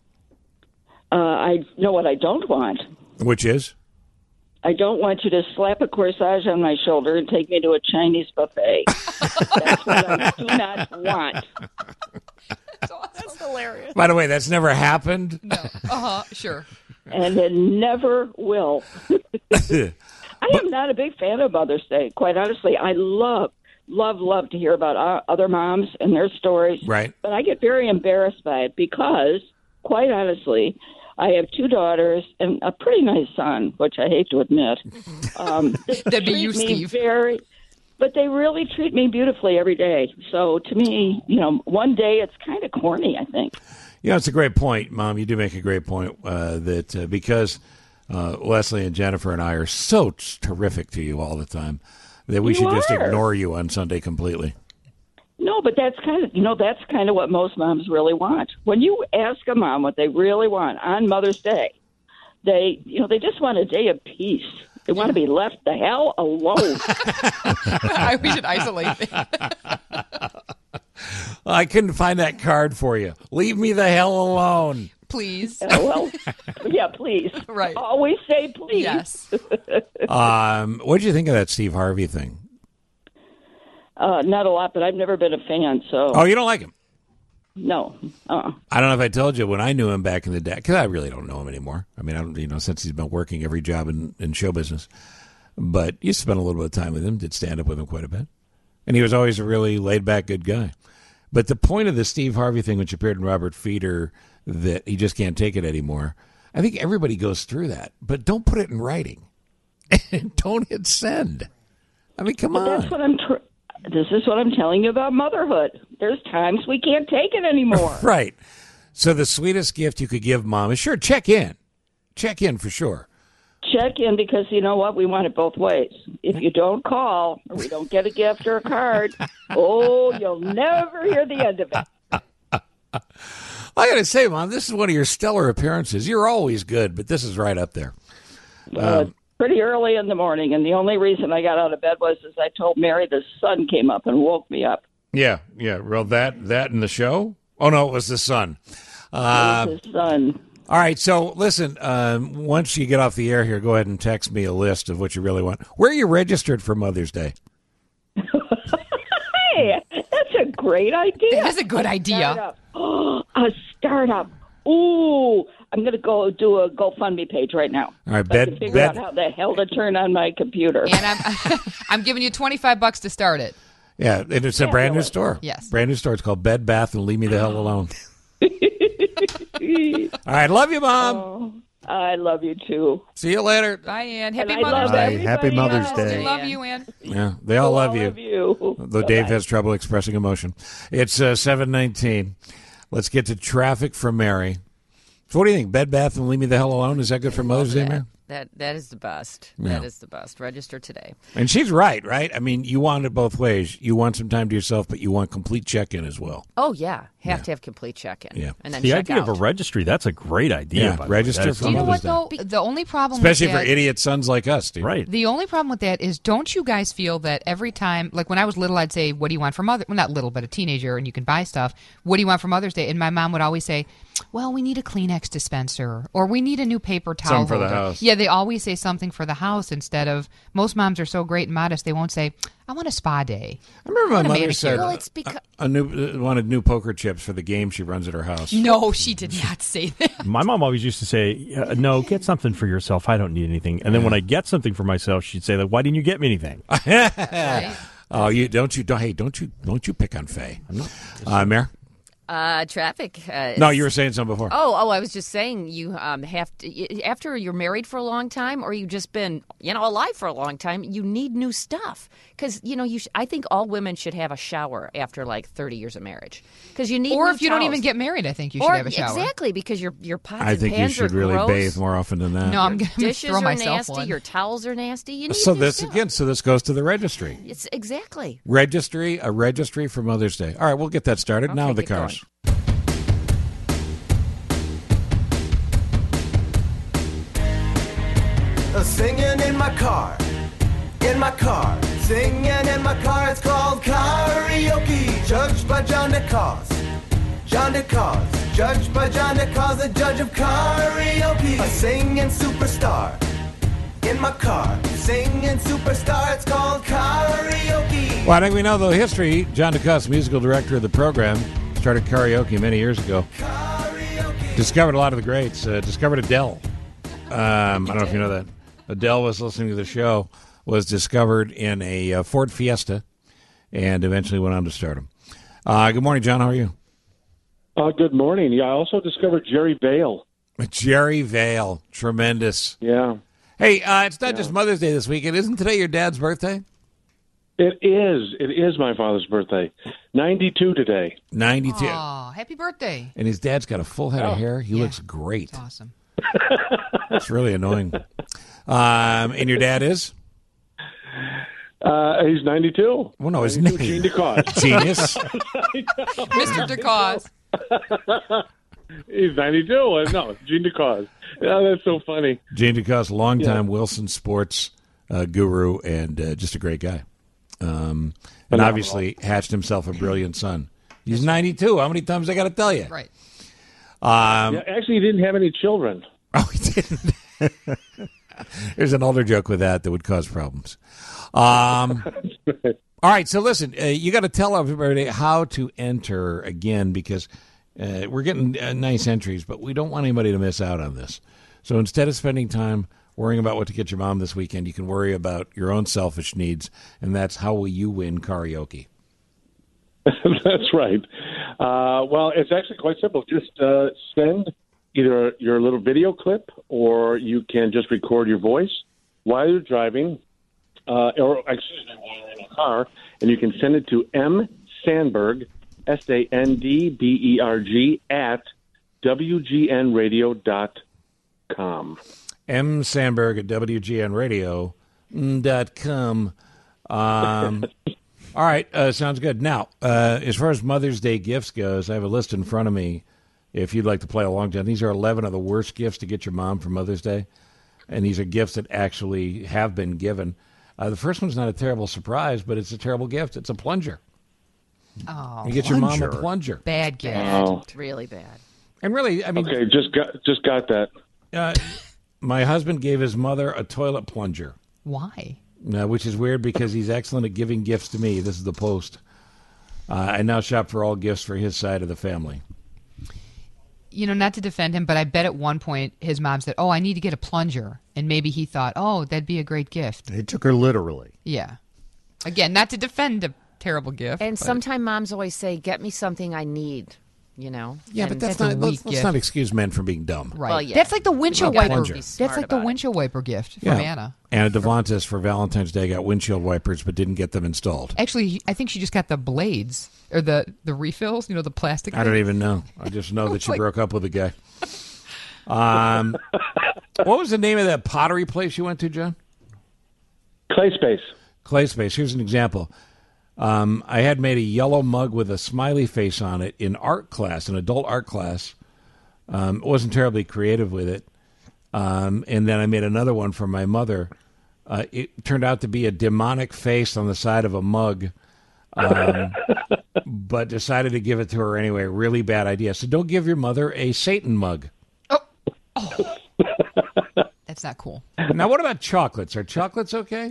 I know what I don't want. Which is? I don't want you to slap a corsage on my shoulder and take me to a Chinese buffet. That's what I do not want. That's hilarious. By the way, that's never happened? No. Sure. And it never will. I am not a big fan of Mother's Day, quite honestly. I love to hear about other moms and their stories. Right. But I get very embarrassed by it because, quite honestly, I have 2 daughters and a pretty nice son, which I hate to admit. That'd be you, Steve. But they really treat me beautifully every day. So to me, one day it's kind of corny, I think. Yeah, it's a great point, Mom. You do make a great point that because Leslie and Jennifer and I are so terrific to you all the time that we should just ignore you on Sunday completely. No, but that's kind of what most moms really want. When you ask a mom what they really want on Mother's Day, they just want a day of peace. They want to be left the hell alone. We should isolate them. I couldn't find that card for you. Leave me the hell alone. Please. Yeah, please. Right. Always say please. Yes. What did you think of that Steve Harvey thing? Not a lot, but I've never been a fan. So. Oh, you don't like him? No. I don't know if I told you when I knew him back in the day, because I really don't know him anymore. I mean, I don't, since he's been working every job in show business. But you spent a little bit of time with him, did stand up with him quite a bit. And he was always a really laid-back, good guy. But the point of the Steve Harvey thing, which appeared in Robert Feeder, that he just can't take it anymore, I think everybody goes through that. But don't put it in writing. And don't hit send. I mean, come on. That's what this is what I'm telling you about motherhood. There's times we can't take it anymore. Right. So the sweetest gift you could give Mom is, sure, check in. Check in for sure. Check in because you know what? We want it both ways. If you don't call or we don't get a gift or a card, you'll never hear the end of it. I got to say, Mom, this is one of your stellar appearances. You're always good, but this is right up there. Pretty early in the morning, and the only reason I got out of bed was as I told Mary the sun came up and woke me up. Yeah. Well, that in the show? Oh, no, it was the sun. It was the sun. All right, so listen, once you get off the air here, go ahead and text me a list of what you really want. Where are you registered for Mother's Day? Hey, that's a great idea. That is a good idea. A startup. Ooh, I'm going to go do a GoFundMe page right now. All right, figure out how the hell to turn on my computer. And I'm giving you $25 to start it. Yeah, and it's a brand new store. Yes. Brand new store. It's called Bed Bath and Leave Me the Hell Alone. All right, love you, Mom. I love you, too. See you later. Bye, Ann. Happy And Mother's Day. Happy Mother's Day. We love you, Ann. Yeah, they all love you. Love you. Though Dave has trouble expressing emotion. It's 7:19. Let's get to traffic from Mary. So what do you think? Bed Bath and Leave Me the Hell Alone? Is that good for Mother's Day, Mary? That is the best. Yeah. That is the best. Register today. And she's right? I mean, you want it both ways. You want some time to yourself, but you want complete check-in as well. Oh, yeah. Have to have complete check-in. Yeah. And then the check idea out. of a registry, that's a great idea. Yeah, register for Do you know Mother's what, Day. though? The only problem Especially with for that, idiot sons like us, Steve. Right. The only problem with that is, don't you guys feel that every time, like when I was little, I'd say, what do you want for Mother? Well, not little, but a teenager, and you can buy stuff. What do you want for Mother's Day? And my mom would always say, well, we need a Kleenex dispenser, or we need a new paper towel Something for the holder. house. Yeah, they always say something for the house instead of, most moms are so great and modest, they won't say, I want a spa day. I remember my I want a mother manicure. said Well, it's because wanted new poker chips for the game she runs at her house. No, she did not say that. My mom always used to say, no, get something for yourself. I don't need anything. And then when I get something for myself, she'd say, why didn't you get me anything? Right? Oh, don't you pick on Faye. Mayor? Traffic. No, you were saying something before. Oh, I was just saying you have to, after you're married for a long time or you've just been, alive for a long time, you need new stuff. Because, I think all women should have a shower after like 30 years of marriage. Because you need Or new if you don't towels. even get married, I think you should have a shower. Exactly, because your pots I and think you pans should are really gross. bathe more often than that. No, I'm going to Dishes throw are myself nasty. one. Your towels are nasty. You need So new this stuff. so this goes to the registry. It's exactly. A registry for Mother's Day. All right, we'll get that started. Now the get going. cars. Singing in my car, singing in my car, it's called karaoke, judged by John DeCause, judged by John DeCause, the judge of karaoke, a singing superstar, in my car, singing superstar, it's called karaoke. Well, I think we know the history. John DeCause, musical director of the program, started karaoke many years ago. Discovered a lot of the greats. Discovered Adele. I don't know if you know that. Adele was listening to the show, was discovered in a Ford Fiesta, and eventually went on to stardom. Good morning, John. How are you? Good morning. Yeah, I also discovered Jerry Vale. Jerry Vale. Tremendous. Yeah. Hey, it's not just Mother's Day this weekend. Isn't today your dad's birthday? It is. It is my father's birthday. 92 today. 92. Oh, happy birthday. And his dad's got a full head of hair. He looks great. That's awesome. It's really annoying. And your dad is? He's 92. Well, no, his 92, name. Gene DeCause. Genius. Mr. DeCause. He's 92. No, Gene DeCause. Yeah, that's so funny. Gene DeCause, longtime Wilson Sports guru and just a great guy. And obviously hatched himself a brilliant son. He's 92. How many times I got to tell you? Right. Actually, he didn't have any children. Oh, he didn't. There's an older joke with that would cause problems. All right, so listen, you got to tell everybody how to enter again because we're getting nice entries, but we don't want anybody to miss out on this. So instead of spending time worrying about what to get your mom this weekend, you can worry about your own selfish needs, and that's how will you win karaoke. That's right. Well, it's actually quite simple. Just send either your little video clip or you can just record your voice while you're driving, while you're in a car, and you can send it to msandberg, SANDBERG, at WGNradio.com. msandberg at WGNradio.com. All right, sounds good. Now, as far as Mother's Day gifts goes, I have a list in front of me. If you'd like to play along, John, these are 11 of the worst gifts to get your mom for Mother's Day, and these are gifts that actually have been given. The first one's not a terrible surprise, but it's a terrible gift. It's a plunger. Oh, you get your mom a plunger. Bad gift. Oh. Really bad. And really, I mean, okay, just got that. My husband gave his mother a toilet plunger. Why? Which is weird because he's excellent at giving gifts to me. This is the Post. I now shop for all gifts for his side of the family. Not to defend him, but I bet at one point his mom said, I need to get a plunger. And maybe he thought, that'd be a great gift. It took her literally. Yeah. Again, not to defend a terrible gift. And sometimes moms always say, get me something I need, Yeah, and but let's not excuse men from being dumb. Right. Well, yeah. That's like the windshield wiper. Plunger. That's like the windshield wiper gift from Anna. Anna Devontis for Valentine's Day got windshield wipers but didn't get them installed. Actually, I think she just got the blades or the refills, the plastic. I don't even know. I just know that she broke up with a guy. What was the name of that pottery place you went to, John? Clay Space. Clay Space. Here's an example. I had made a yellow mug with a smiley face on it in art class, an adult art class. Wasn't terribly creative with it. And then I made another one for my mother. It turned out to be a demonic face on the side of a mug, but decided to give it to her anyway. Really bad idea. So don't give your mother a Satan mug. Oh. That's not cool. Now, what about chocolates? Are chocolates okay?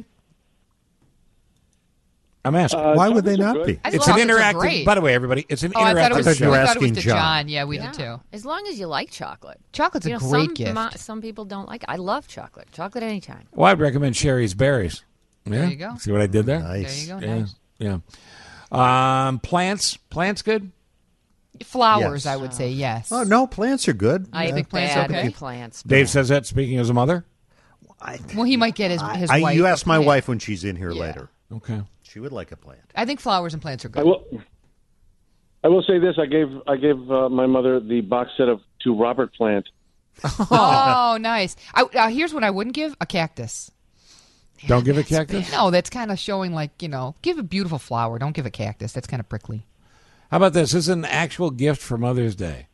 I'm asking. Why would they not be? It's an interactive. By the way, everybody, it's an interactive. I thought show. it was to John. Yeah, we did too. As long as you like chocolate. Chocolate's a great gift. Some people don't like it. I love chocolate. Chocolate anytime. Well, I'd recommend Sherry's Berries. Yeah. There you go. See what I did there? Nice. There you go. Nice. Yeah. Plants good? Flowers, Yes. I would say, yes. Oh, no, plants are good. I think plants bad okay? with plants. Dave says that, speaking as a mother? Well, he might get his wife. You ask a my plant. wife when she's in here later. Okay. She would like a plant. I think flowers and plants are good. I will say this: I gave my mother the box set of To Robert Plant. Oh, nice. Here's what I wouldn't give: a cactus. Don't give a cactus? No, that's kind of showing give a beautiful flower. Don't give a cactus. That's kind of prickly. How about this? This is an actual gift for Mother's Day.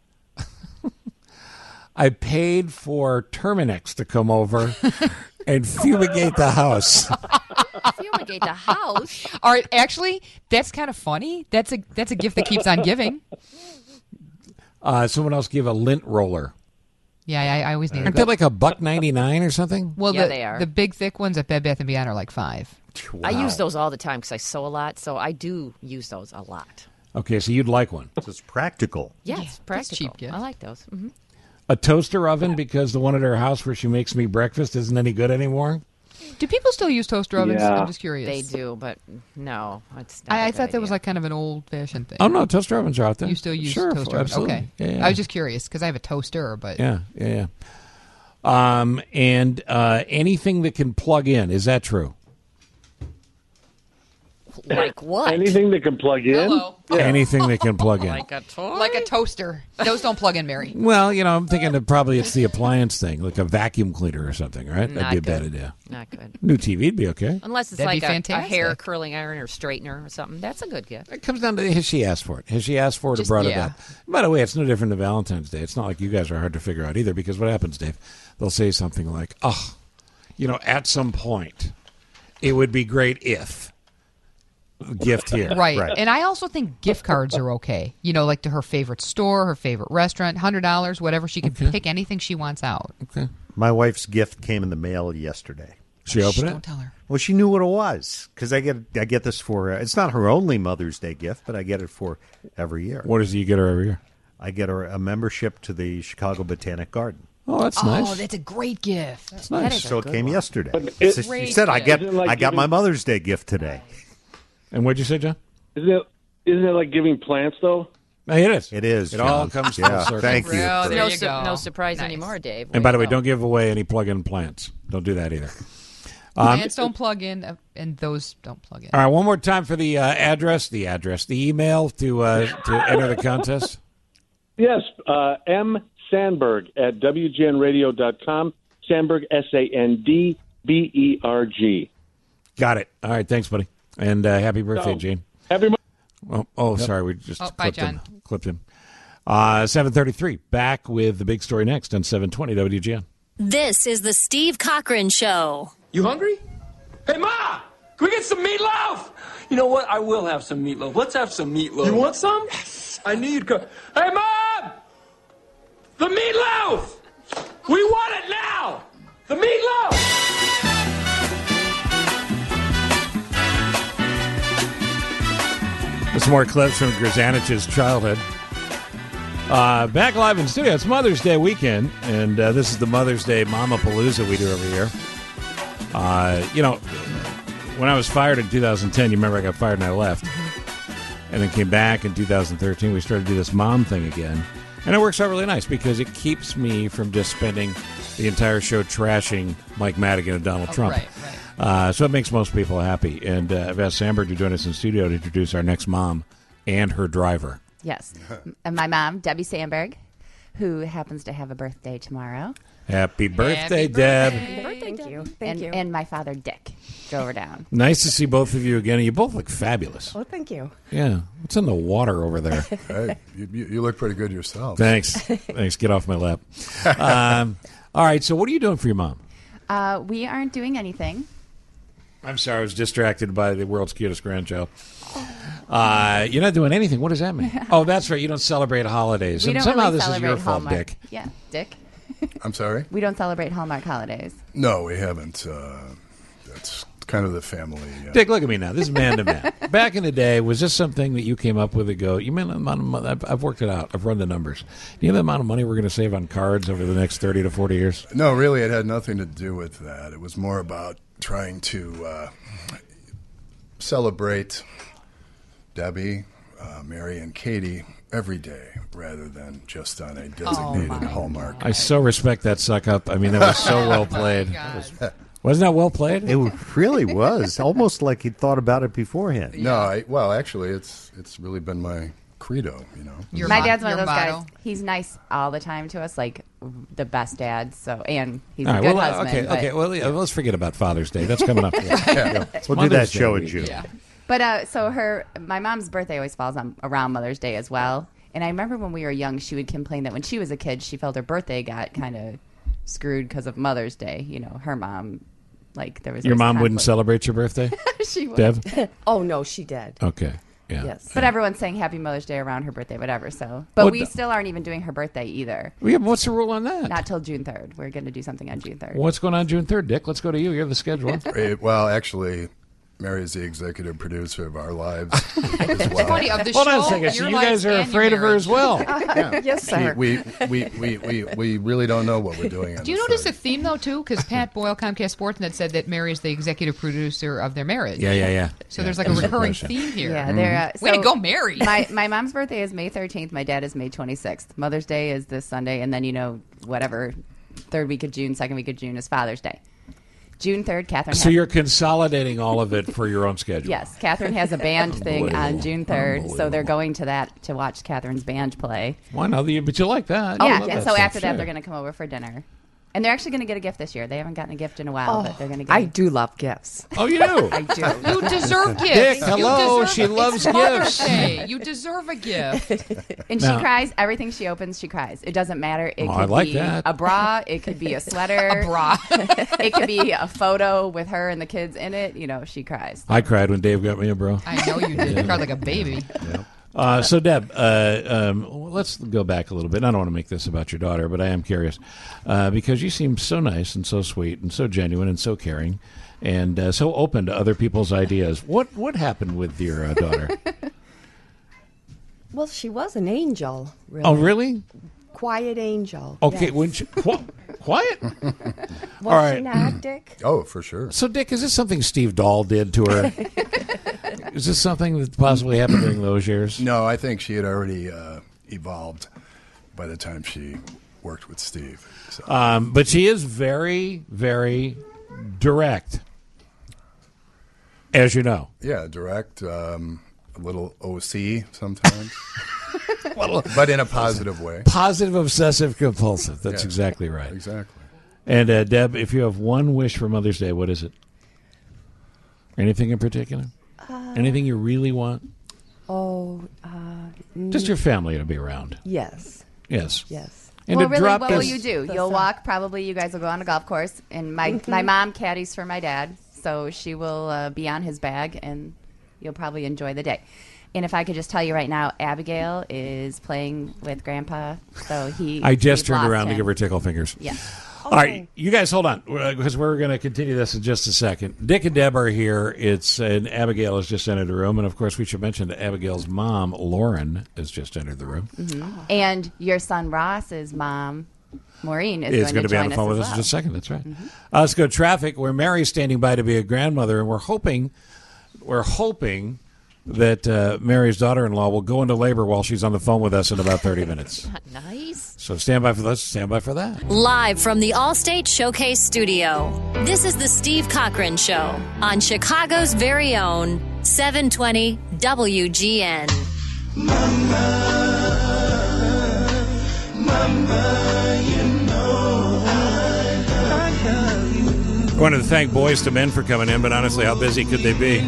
I paid for Terminex to come over and fumigate the house. Fumigate the house? All right, actually, that's kind of funny. That's a gift that keeps on giving. Someone else gave a lint roller. Yeah, I always need. Aren't they like $1.99 or something? Well, Yeah, they are. The big thick ones at Bed Bath & Beyond are like $5. I use those all the time because I sew a lot, so I do use those a lot. Okay, so you'd like one. So it's practical. Yeah, Yeah, it's that's practical. cheap gift. I like those. Mm-hmm. A toaster oven because the one at her house where she makes me breakfast isn't any good anymore? Do people still use toaster ovens? Yeah. I'm just curious. They do, but no, it's not. I a thought good that was idea. like kind of an old-fashioned thing. Oh, no, toaster ovens are out there. You still use Sure, toaster ovens? absolutely. Okay. Yeah. I was just curious because I have a toaster, but Yeah. And anything that can plug in, is that true? Like what? Anything that can plug in. Hello. Anything that can plug in. Like a toy? Like a toaster. Those don't plug in, Mary. Well, I'm thinking that probably it's the appliance thing, like a vacuum cleaner or something, right? Not That'd be a bad good. idea. Not good. New TV'd be okay. Unless it's That'd like be a fantastic. hair curling iron or straightener or something. That's a good gift. It comes down to has she asked for it? Has she asked for it or brought it up? By the way, it's no different than Valentine's Day. It's not like you guys are hard to figure out either because what happens, Dave? They'll say something like, at some point, it would be great if. Gift here. Right. And I also think gift cards are okay. Like to her favorite store, her favorite restaurant, $100, whatever. She can pick anything she wants out. Okay. My wife's gift came in the mail yesterday. She opened it? Don't tell her. Well, she knew what it was because I get this for. It's not her only Mother's Day gift, but I get it for every year. What does you get her every year? I get her a membership to the Chicago Botanic Garden. Oh, that's nice. Oh, that's a great gift. That's That nice. is a So it good came one. yesterday. But She said, "I Isn't it like got my giving- Mother's Day gift today." And what'd you say, John? Isn't it like giving plants though? No, it is. It is. It John. all comes full Yeah, circle. thank you. Well, there No, you go. no surprise Nice. anymore, Dave. And by the way, Way to go. don't give away any plug-in plants. Don't do that either. Plants don't plug in, and those don't plug in. All right, one more time for the the email to enter the contest. Yes, M. Sandberg at WGNradio.com. Sandberg, SANDBERG. Got it. All right, thanks, buddy. And happy birthday, Gene. Happy Sorry, we just bye, clipped him. 7:33. Back with the big story next on 720 WGN. This is the Steve Cochran Show. You hungry? Hey, Ma! Can we get some meatloaf? You know what? I will have some meatloaf. Let's have some meatloaf. You want some? Yes. I knew you'd come. Hey, Mom! The meatloaf! We want it now! The meatloaf! Some more clips from Grzanich's childhood. Back live in studio. It's Mother's Day weekend, and this is the Mother's Day Mama Palooza we do every year. When I was fired in 2010, you remember I got fired and I left. And then came back in 2013. We started to do this mom thing again. And it works out really nice because it keeps me from just spending the entire show trashing Mike Madigan and Donald Trump. Right. So it makes most people happy. And I've asked Sandberg to join us in studio to introduce our next mom and her driver. Yes. And my mom, Debbie Sandberg, who happens to have a birthday tomorrow. Happy birthday, Deb. Thank you. And my father, Dick, drove her down. Nice to see both of you again. You both look fabulous. Oh, thank you. Yeah. What's in the water over there? Hey, you look pretty good yourself. Thanks. Get off my lap. All right. So what are you doing for your mom? We aren't doing anything. I'm sorry. I was distracted by the world's cutest grandchild. You're not doing anything. What does that mean? Oh, that's right. You don't celebrate holidays. We And don't somehow really this is celebrate your fault, Hallmark. Dick. Yeah, Dick. I'm sorry? We don't celebrate Hallmark holidays. No, we haven't. That's kind of the family. Dick, look at me now. This is man to man. Back in the day, was this something that you came up with to go, you mean the amount of money? I've worked it out. I've run the numbers. Do you know the amount of money we're going to save on cards over the next 30 to 40 years? No, really, it had nothing to do with that. It was more about trying to celebrate Debbie, Mary, and Katie every day rather than just on a designated Hallmark. I so respect that suck up. I mean, that was so well played. Wasn't that well played? It really was. Almost like he'd thought about it beforehand. No, well, actually, it's really been my credo, you know. My dad's one of those guys. He's nice all the time to us, like the best dad. So, and he's a good husband. Okay. Well, let's forget about Father's Day. That's coming up. We'll do that show in June. Yeah. But so my mom's birthday always falls around Mother's Day as well. And I remember when we were young, she would complain that when she was a kid, she felt her birthday got kind of screwed because of Mother's Day. You know, her mom, like there was your mom conflict. wouldn't celebrate your birthday. She would. Deb? Oh no, she did. Okay. Yeah. Yes. But everyone's saying Happy Mother's Day around her birthday, whatever. So, but we still aren't even doing her birthday either. Yeah, what's the rule on that? Not till June 3rd. We're going to do something on June 3rd. What's going on June 3rd, Dick? Let's go to you. You're the scheduler. Well, actually, Mary is the executive producer of our lives as well. Funny, of the Hold show, on a second. So your you guys lives are and afraid your of her as well. Yeah. Yes, sir. We really don't know what we're doing. Do you notice a theme, though, too? Because Pat Boyle, Comcast Sportsnet, said that Mary is the executive producer of their marriage. Yeah. So there's like a recurring theme here. Yeah, Way to go, Mary. My mom's birthday is May 13th. My dad is May 26th. Mother's Day is this Sunday. And then, whatever, third week of June, second week of June is Father's Day. June 3rd, Catherine. So you're consolidating all of it for your own schedule. Yes, Catherine has a band thing on June 3rd, so they're going to that to watch Catherine's band play. Why not? But you like that. Yeah, and so after that, they're going to come over for dinner. And they're actually going to get a gift this year. They haven't gotten a gift in a while, but they're going to get I do love gifts. Oh, you do? I do. You deserve gifts. Dick, hello. She loves it's Mother's gifts. Day. You deserve a gift. And she cries. Everything she opens, she cries. It doesn't matter. It could I like be that. a bra. It could be a sweater. A bra. It could be a photo with her and the kids in it. She cries. I cried when Dave got me a bro. I know you did. You cried like a baby. So, Deb, let's go back a little bit. I don't want to make this about your daughter, but I am curious because you seem so nice and so sweet and so genuine and so caring and so open to other people's ideas. What happened with your daughter? Well, she was an angel. Really. Oh, really? Quiet angel. Okay, yes. when she, quiet? Was she not, Dick? Oh, for sure. So, Dick, is this something Steve Dahl did to her? Is this something that possibly happened during those years? No, I think she had already evolved by the time she worked with Steve. So. But she is very, very direct, as you know. Yeah, direct, a little OC sometimes. But in a positive way. Positive, obsessive, compulsive. That's exactly right. Exactly. And, Deb, if you have one wish for Mother's Day, what is it? Anything in particular? Anything you really want? Just your family to be around. Yes. Yes. Yes. And well, to really, drop what will this- you do? The You'll sun. walk. Probably you guys will go on a golf course. And my mom caddies for my dad, so she will be on his bag, and you'll probably enjoy the day. And if I could just tell you right now, Abigail is playing with Grandpa, so I just we've turned lost around to him. give her tickle fingers. Yeah. All right, you guys hold on, because we're going to continue this in just a second. Dick and Deb are here. And Abigail has just entered the room. And, of course, we should mention that Abigail's mom, Lauren, has just entered the room. Mm-hmm. And your son Ross's mom, Maureen, is going to be on the phone with us in just a second. That's right. Let's go to traffic, where Mary's standing by to be a grandmother, and we're hoping that Mary's daughter-in-law will go into labor while she's on the phone with us in about 30 minutes. Nice. So stand by for this. Stand by for that. Live from the Allstate Showcase Studio, this is the Steve Cochran Show on Chicago's very own 720 WGN. I wanted to thank Boys to Men for coming in, but honestly, how busy could they be?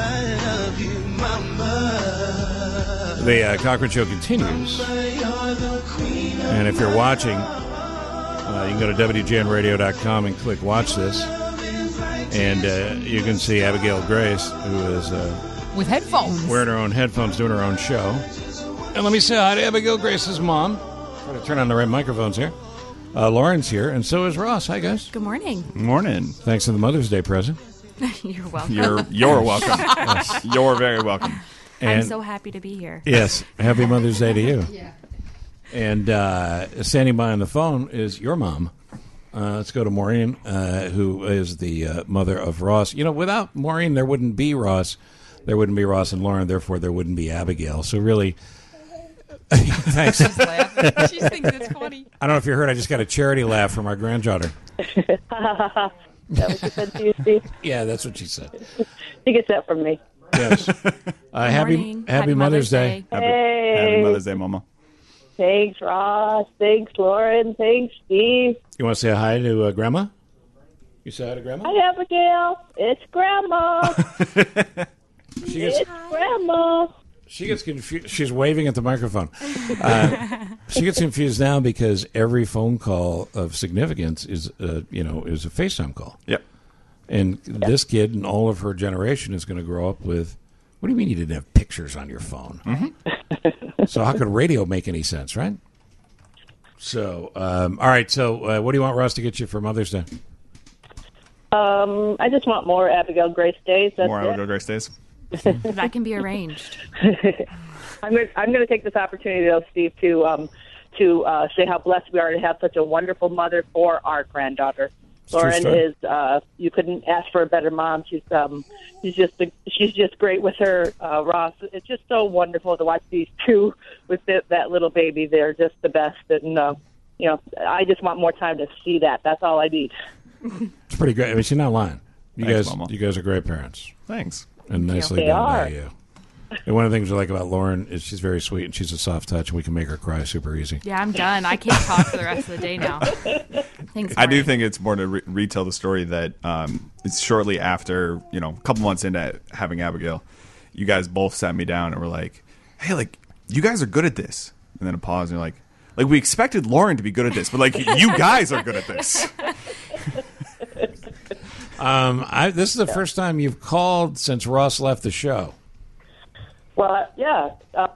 The Cochran Show continues. And if you're watching, you can go to WGNradio.com and click Watch This. And you can see Abigail Grace, who is with headphones, wearing her own headphones, doing her own show. And let me say hi to Abigail Grace's mom. Try to turn on the right microphones here. Lauren's here, and so is Ross. Hi, guys. Good morning. Morning. Thanks for the Mother's Day present. You're welcome. You're welcome. Yes. You're very welcome. I'm And- so happy to be here. Yes. Happy Mother's Day to you. Yeah. And standing by on the phone is your mom. Let's go to Maureen, who is the mother of Ross. You know, without Maureen, there wouldn't be Ross. there wouldn't be Ross and Lauren. Therefore, there wouldn't be Abigail. So really, thanks. She's laughing. She thinks it's funny. I don't know if you heard. I just got a charity laugh from our granddaughter. That what you said to you, Steve? Yeah, that's what she said. She gets that from me. Yes. Happy Mother's Day. Hey. Happy Mother's Day, Mama. Thanks, Ross. Thanks, Lauren. Thanks, Steve. You want to say hi to Grandma? You say hi to Grandma? Hi, Abigail. It's Grandma. It's Grandma. She gets confused. She's waving at the microphone. She gets confused now because every phone call of significance is a FaceTime call. Yep. And this kid and all of her generation is going to grow up with, what do you mean you didn't have pictures on your phone? Mm-hmm. So how could radio make any sense, right? So, all right. So what do you want Ross to get you for Mother's Day? I just want more Abigail Grace days. That's More it. Abigail Grace days. That can be arranged. I'm going to take this opportunity, though, Steve, to say how blessed we are to have such a wonderful mother for our granddaughter. Lauren is. You couldn't ask for a better mom. She's just great with her. Ross, it's just so wonderful to watch these two with that little baby. They're just the best, and I just want more time to see that. That's all I need. It's pretty great. I mean, she's not lying. Thanks, Mama. You guys are great parents. Thanks. And nicely They done are. by you. And one of the things I like about Lauren is she's very sweet and she's a soft touch, and we can make her cry super easy. Yeah, I'm done. I can't talk for the rest of the day now. Thanks. I do think it's more to retell the story that it's shortly after, a couple months into having Abigail, you guys both sat me down and were like, hey, like, you guys are good at this. And then a pause and you're like, we expected Lauren to be good at this, but, like, you guys are good at this. This is the first time you've called since Ross left the show. Well, yeah.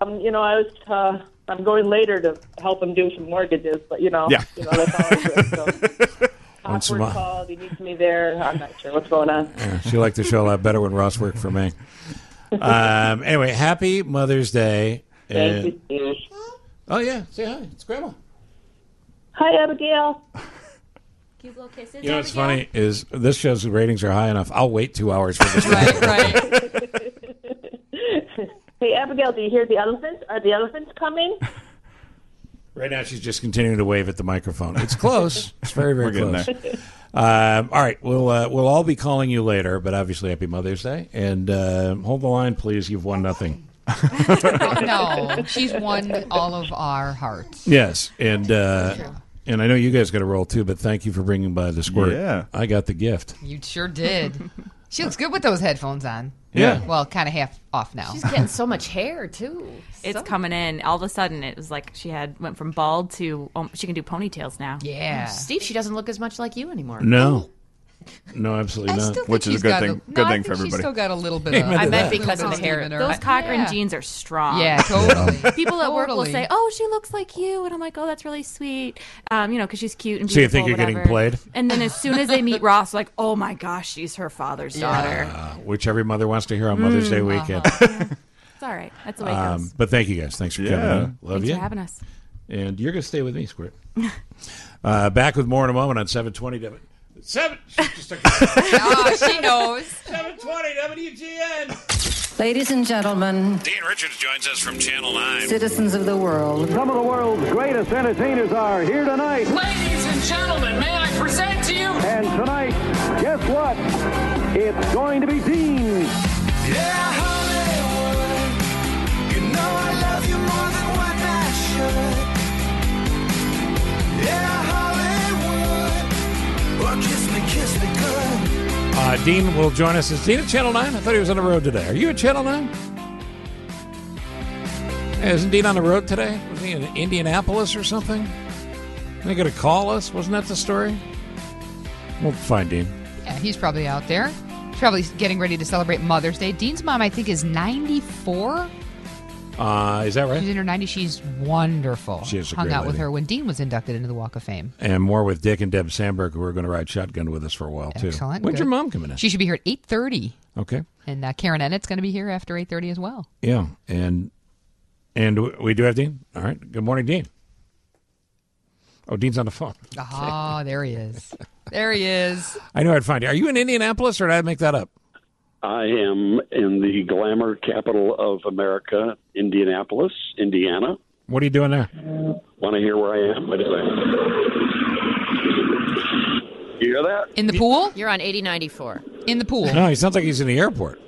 I'm going later to help him do some mortgages, but Yeah. That's all I do. So. Once a Awkward month. call. He needs me there. I'm not sure what's going on. Yeah, she liked the show a lot better when Ross worked for me. Anyway, happy Mother's Day. Thank you, Steve. Oh, yeah. Say hi. It's Grandma. Hi, Abigail. Cute little kisses. You know what's funny is this show's ratings are high enough. I'll wait 2 hours for this. Right. Hey, Abigail, do you hear the elephants? Are the elephants coming? Right now, she's just continuing to wave at the microphone. It's close. It's very, very We're close. getting All right, we'll all be calling you later, but obviously, happy Mother's Day. And hold the line, please. You've won nothing. No, she's won all of our hearts. Yes, and I know you guys got a roll too, but thank you for bringing by the squirt. Yeah. I got the gift. You sure did. She looks good with those headphones on. Yeah. Well, kind of half off now. She's getting so much hair too. It's coming in. All of a sudden, it was like she went from bald to she can do ponytails now. Yeah. Steve, she doesn't look as much like you anymore. No. No, absolutely not. Which is a good thing. Good thing for everybody. She's still got a little bit of. I meant a because of the little hair. in her. Those Cochran Yeah. jeans are strong. Yeah, totally. People at work will Totally. say, "Oh, she looks like you," and I'm like, "Oh, that's really sweet," because she's cute and So you beautiful. think you're getting whatever. played? And then as soon as they meet Ross, like, "Oh my gosh, she's her father's daughter." Which every mother wants to hear on Mother's Day weekend. It's all right. That's the way it goes. But thank you guys. Thanks for coming in. Love Thanks you. for having us. And you're going to stay with me, Squirt. Back with more in a moment on 720. She knows. 720 WGN. Ladies and gentlemen, Dean Richards joins us from Channel 9. citizens of the world, Some of the world's greatest entertainers are here tonight. Ladies and gentlemen, may I present to you? And tonight, guess what? It's going to be Dean. Yeah, Hollywood, you know I love you more than what I should. Yeah, Hollywood, well, kiss me good. Dean will join us. Is Dean at Channel 9? I thought he was on the road today. Are you at Channel 9? Hey, isn't Dean on the road today? Was he in Indianapolis or something? Are they going to call us? Wasn't that the story? We'll find Dean. Yeah, he's probably out there. He's probably getting ready to celebrate Mother's Day. Dean's mom, I think, is 94. Is that right? She's in her 90s. She's wonderful. She is a Hung great out with lady. her when Dean was inducted into the Walk of Fame. And more with Dick and Deb Sandberg, who are going to ride shotgun with us for a while, too. Excellent. When's Good. your mom coming in? She should be here at 8:30. Okay. And Karen Ennett's going to be here after 8:30 as well. Yeah. And we do have Dean. All right. Good morning, Dean. Oh, Dean's on the phone. Oh, there he is. There he is. I knew I'd find you. Are you in Indianapolis, or did I make that up? I am in the glamour capital of America, Indianapolis, Indiana. What are you doing there? Want to hear where I am? Wait a second. You hear that? In the pool? You're on 8094. In the pool. No, he sounds like he's in the airport.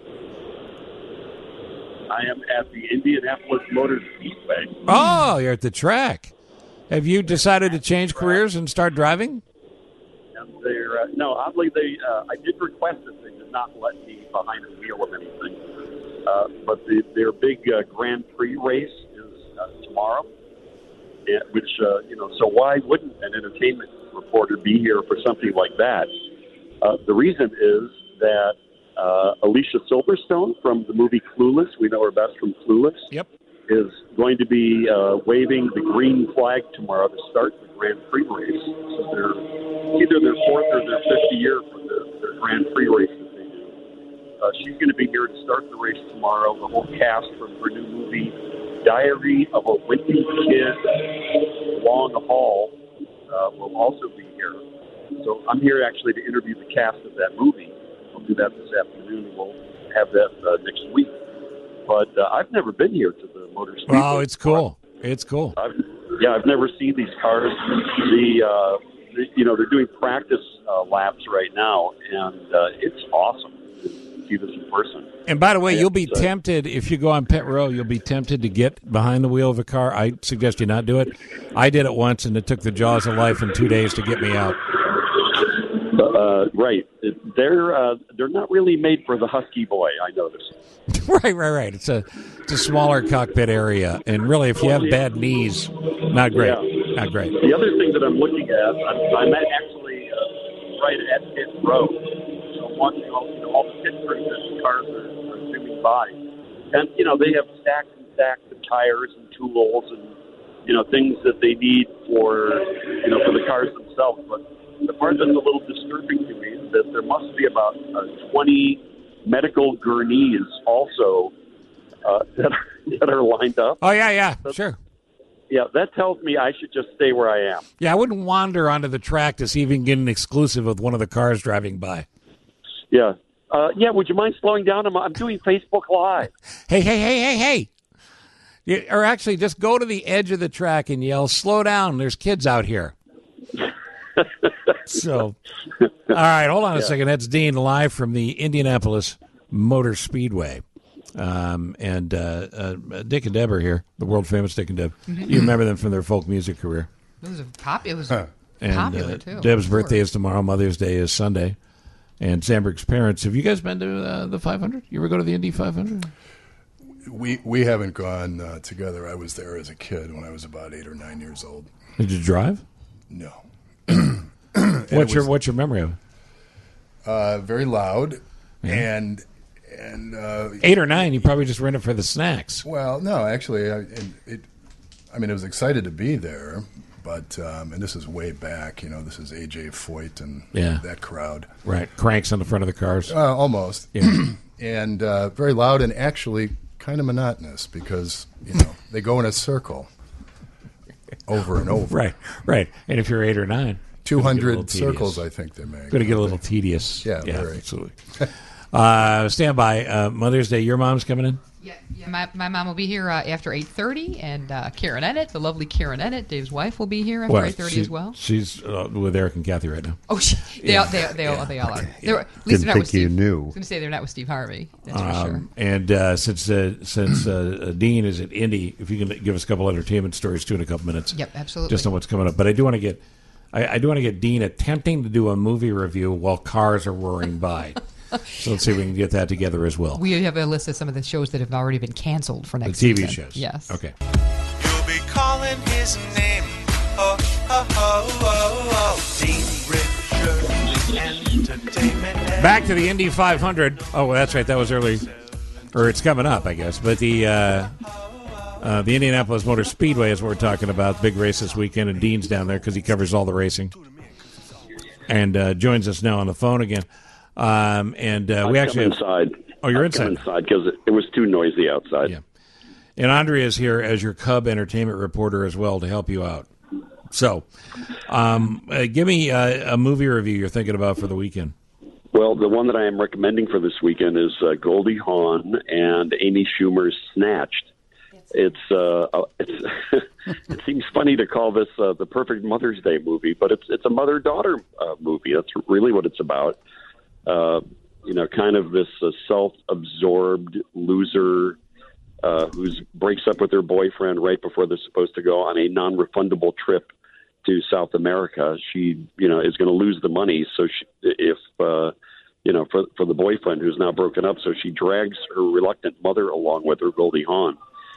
I am at the Indianapolis Motor Speedway. Oh, you're at the track. Have you decided to change careers and start driving? And they're, no, oddly, I did request it. They did not let me behind the wheel of anything. But their big Grand Prix race is tomorrow, which, so why wouldn't an entertainment reporter be here for something like that? The reason is that Alicia Silverstone from the movie Clueless, we know her best from Clueless, is going to be waving the green flag tomorrow to start the Grand Prix race. So they're either their fourth or their fifth year for their Grand Prix race that they do. She's going to be here to start the race tomorrow. The whole cast from her new movie, Diary of a Wimpy Kid, Long Haul, will also be here. So I'm here actually to interview the cast of that movie. I'll do that this afternoon, and we'll have that next week. But I've never been here to the Motor Speedway. Oh, it's cool. It's cool. I've never seen these cars. They're doing practice laps right now, and it's awesome to see this in person. And by the way, you'll be tempted, if you go on pit row, you'll be tempted to get behind the wheel of a car. I suggest you not do it. I did it once, and it took the jaws of life in 2 days to get me out. Right. They're not really made for the husky boy, I noticed. Right. It's a smaller cockpit area, and really, if you have bad knees, not great. Yeah. Not great. The other thing that I'm looking at, I'm actually right at pit row. So I'm watching all the pit crews as the cars are zooming by, and they have stacks and stacks of tires and tools and things that they need for the cars themselves. But the part that's a little disturbing to me is that there must be about 20 medical gurneys also that are lined up. Oh, yeah, sure. Yeah, that tells me I should just stay where I am. Yeah, I wouldn't wander onto the track to see if you can get an exclusive with one of the cars driving by. Yeah. Would you mind slowing down? I'm doing Facebook Live. Hey. Or actually, just go to the edge of the track and yell, slow down, there's kids out here. So, all right, hold on a second. That's Dean live from the Indianapolis Motor Speedway. And Dick and Deb are here, the world famous Dick and Deb. Mm-hmm. You remember them from their folk music career. It was popular, too. Deb's birthday is tomorrow. Mother's Day is Sunday. And Sandberg's parents. Have you guys been to the 500? You ever go to the Indy 500? We haven't gone together. I was there as a kid when I was about 8 or 9 years old. Did you drive? No. What's your memory of it? Very loud, and 8 or 9. You probably just rented for the snacks. Well, no, actually, I was excited to be there, but and this is way back. This is AJ Foyt and that crowd. Right, cranks on the front of the cars. Almost. Yeah. And very loud and actually kind of monotonous because they go in a circle. Over and over. Right. And if you're 8 or 9, 200 circles, I think they make. Going to get a little tedious. Yeah, very. Absolutely. Stand by. Mother's Day, your mom's coming in? Yeah, my mom will be here after 8:30, and Karen Ennett, the lovely Karen Ennett, Dave's wife, will be here after 8:30 as well. She's with Eric and Kathy right now. Oh, they all are. Okay. At least they're not with Steve. knew. I was going to say they're not with Steve Harvey. That's for sure. And since Dean is at Indy, if you can give us a couple entertainment stories too in a couple minutes. Yep, absolutely. Just on what's coming up. But I do want to get, Dean attempting to do a movie review while cars are roaring by. So let's see if we can get that together as well. We have a list of some of the shows that have already been canceled for next season. The TV season. shows. Yes. Okay. You'll be calling his name. Dean Richards Entertainment. Back to the Indy 500. Oh, well, that's right. That was early. Or it's coming up, I guess. But the Indianapolis Motor Speedway is what we're talking about. Big race this weekend. And Dean's down there because he covers all the racing. And joins us now on the phone again. We actually inside. Oh, you're inside. Inside because it was too noisy outside. Yeah. And Andrea is here as your Cub entertainment reporter as well to help you out. So, give me a movie review you're thinking about for the weekend. Well, the one that I am recommending for this weekend is Goldie Hawn and Amy Schumer's Snatched. It's it seems funny to call this the perfect Mother's Day movie, but it's a mother-daughter movie. That's really what it's about. Kind of this self-absorbed loser who breaks up with her boyfriend right before they're supposed to go on a non-refundable trip to South America. She, is going to lose the money. So for the boyfriend who's now broken up, so she drags her reluctant mother along with her, Goldie Hawn,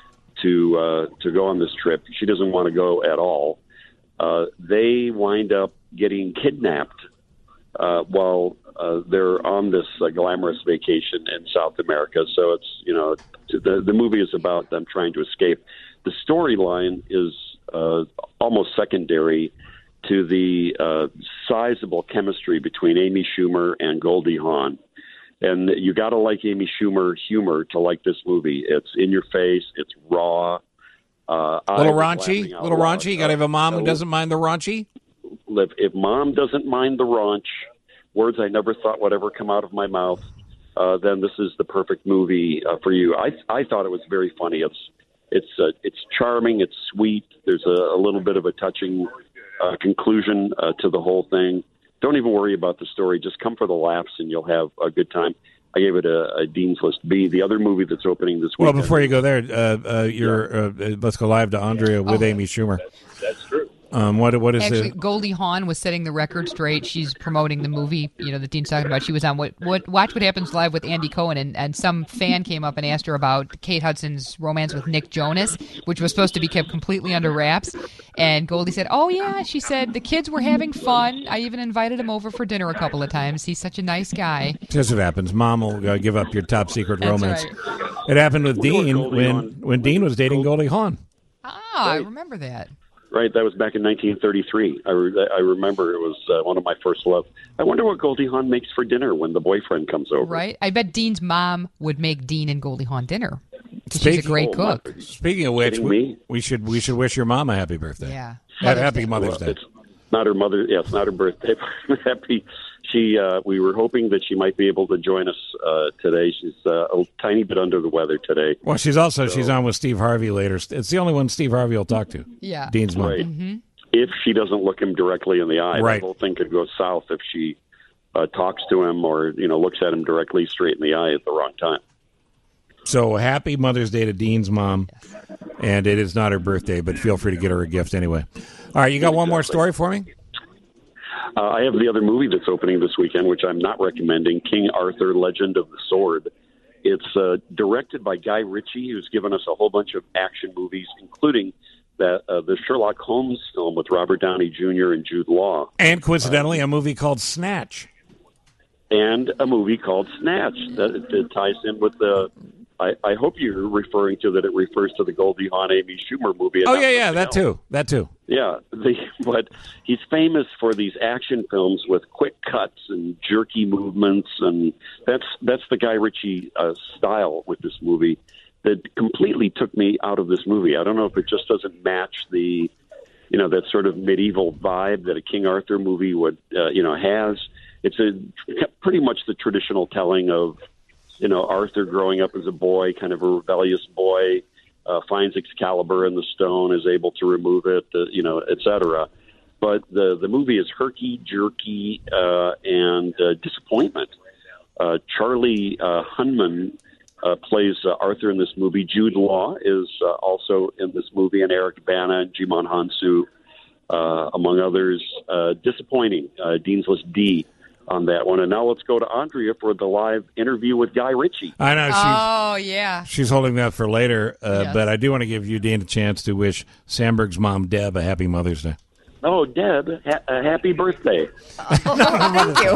to go on this trip. She doesn't want to go at all. They wind up getting kidnapped while they're on this glamorous vacation in South America. So it's, the movie is about them trying to escape. The storyline is almost secondary to the sizable chemistry between Amy Schumer and Goldie Hawn. And you got to like Amy Schumer humor to like this movie. It's in your face. It's raw. Little raunchy. You got to have a mom who doesn't mind the raunchy. If mom doesn't mind the raunch, words I never thought would ever come out of my mouth, then this is the perfect movie for you. I thought it was very funny. It's charming. It's sweet. There's a little bit of a touching conclusion to the whole thing. Don't even worry about the story. Just come for the laughs, and you'll have a good time. I gave it a Dean's List B. The other movie that's opening this week. Well, before you go there, let's go live to Andrea with Amy Schumer. That's true. What is actually, Goldie Hawn was setting the record straight. She's promoting the movie, that Dean's talking about. She was on Watch What Happens Live with Andy Cohen, and some fan came up and asked her about Kate Hudson's romance with Nick Jonas, which was supposed to be kept completely under wraps. And Goldie said, "Oh yeah," she said, "the kids were having fun. I even invited him over for dinner a couple of times. He's such a nice guy." Here's what happens: Mom will give up your top secret That's romance. Right. It happened with Dean when Dean was dating Goldie Hawn. I remember that. Right, that was back in 1933. I remember it was one of my first loves. I wonder what Goldie Hawn makes for dinner when the boyfriend comes over. Right? I bet Dean's mom would make Dean and Goldie Hawn dinner. She's a great cook. Speaking of which, we should wish your mom a happy birthday. Yeah. Happy Mother's Day. It's not her mother. Yeah, it's not her birthday. Happy. We were hoping that she might be able to join us today. She's a tiny bit under the weather today. Well, she's on with Steve Harvey later. It's the only one Steve Harvey will talk to. Yeah, Dean's mom. Right. Mm-hmm. If she doesn't look him directly in the eye, right. The whole thing could go south if she talks to him or looks at him directly straight in the eye at the wrong time. So happy Mother's Day to Dean's mom, and it is not her birthday, but feel free to get her a gift anyway. All right, you got one more story for me? I have the other movie that's opening this weekend, which I'm not recommending, King Arthur, Legend of the Sword. It's directed by Guy Ritchie, who's given us a whole bunch of action movies, including the Sherlock Holmes film with Robert Downey Jr. and Jude Law. And coincidentally, a movie called Snatch. And a movie called Snatch that ties in with the... I hope you're referring to that it refers to the Goldie Hawn, Amy Schumer movie. Oh, yeah, that too. Yeah, but he's famous for these action films with quick cuts and jerky movements, and that's the Guy Ritchie style with this movie that completely took me out of this movie. I don't know if it just doesn't match the, that sort of medieval vibe that a King Arthur movie would, has. It's pretty much the traditional telling of, Arthur growing up as a boy, kind of a rebellious boy, finds Excalibur in the stone, is able to remove it, et cetera. But the movie is herky-jerky and disappointment. Charlie Hunnam plays Arthur in this movie. Jude Law is also in this movie, and Eric Bana and Jimon Hansu, among others. Disappointing. Dean's List D on that one. And now let's go to Andrea for the live interview with Guy Ritchie. I know. Yeah. She's holding that for later, Yes. but I do want to give you, Dean, a chance to wish Sandberg's mom, Deb, a happy Mother's Day. Oh, Deb, a happy birthday. Thank you.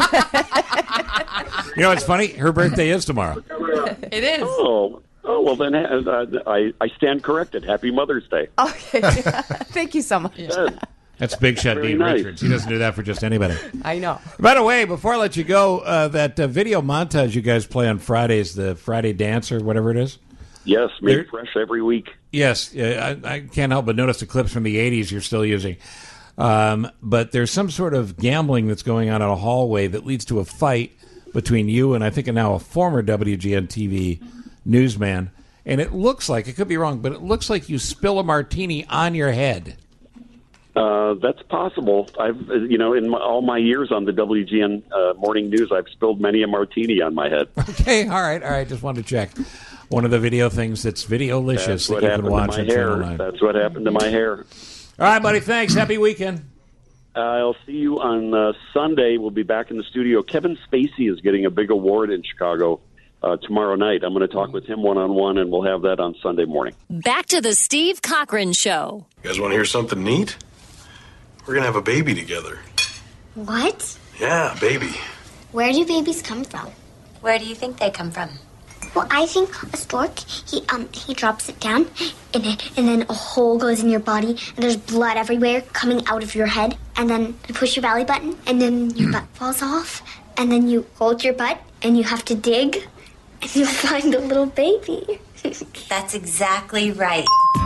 It's funny. Her birthday is tomorrow. It is. Oh, well, then I stand corrected. Happy Mother's Day. Okay. Thank you so much. That's Big Shot Very Dean nice. Richards. He doesn't do that for just anybody. I know. By the way, before I let you go, that video montage you guys play on Fridays, the Friday Dance or whatever it is? Yes, made fresh every week. Yes. I can't help but notice the clips from the 80s you're still using. But there's some sort of gambling that's going on in a hallway that leads to a fight between you and I think now a former WGN TV newsman. And it looks like, it could be wrong, but it looks like you spill a martini on your head. That's possible. I've, in all my years on the WGN morning news, I've spilled many a martini on my head. Okay, all right. Just wanted to check. One of the video things that's videolicious That's that what you happened can watch to on my Channel hair. 9. That's what happened to my hair. All right, buddy. Thanks. Happy weekend. I'll see you on Sunday. We'll be back in the studio. Kevin Spacey is getting a big award in Chicago tomorrow night. I'm going to talk with him one-on-one, and we'll have that on Sunday morning. Back to the Steve Cochran Show. You guys want to hear something neat? We're going to have a baby together. What? Yeah, baby. Where do babies come from? Where do you think they come from? Well, I think a stork, he drops it down, and then a hole goes in your body, and there's blood everywhere coming out of your head, and then you push your belly button, and then your butt falls off, and then you hold your butt, and you have to dig, and you'll find a little baby. That's exactly right.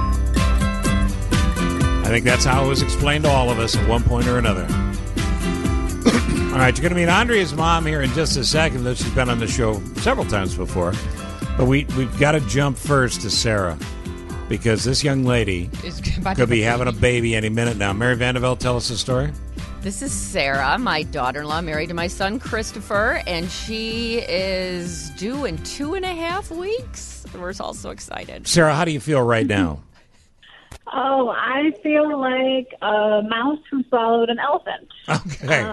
I think that's how it was explained to all of us at one point or another. All right, you're going to meet Andrea's mom here in just a second, though she's been on the show several times before. But we've got to jump first to Sarah, because this young lady could be having a baby any minute now. Mary Vandeveld, tell us the story. This is Sarah, my daughter-in-law, married to my son Christopher, and she is due in 2.5 weeks. We're all so excited. Sarah, how do you feel right now? Oh, I feel like a mouse who swallowed an elephant. Okay.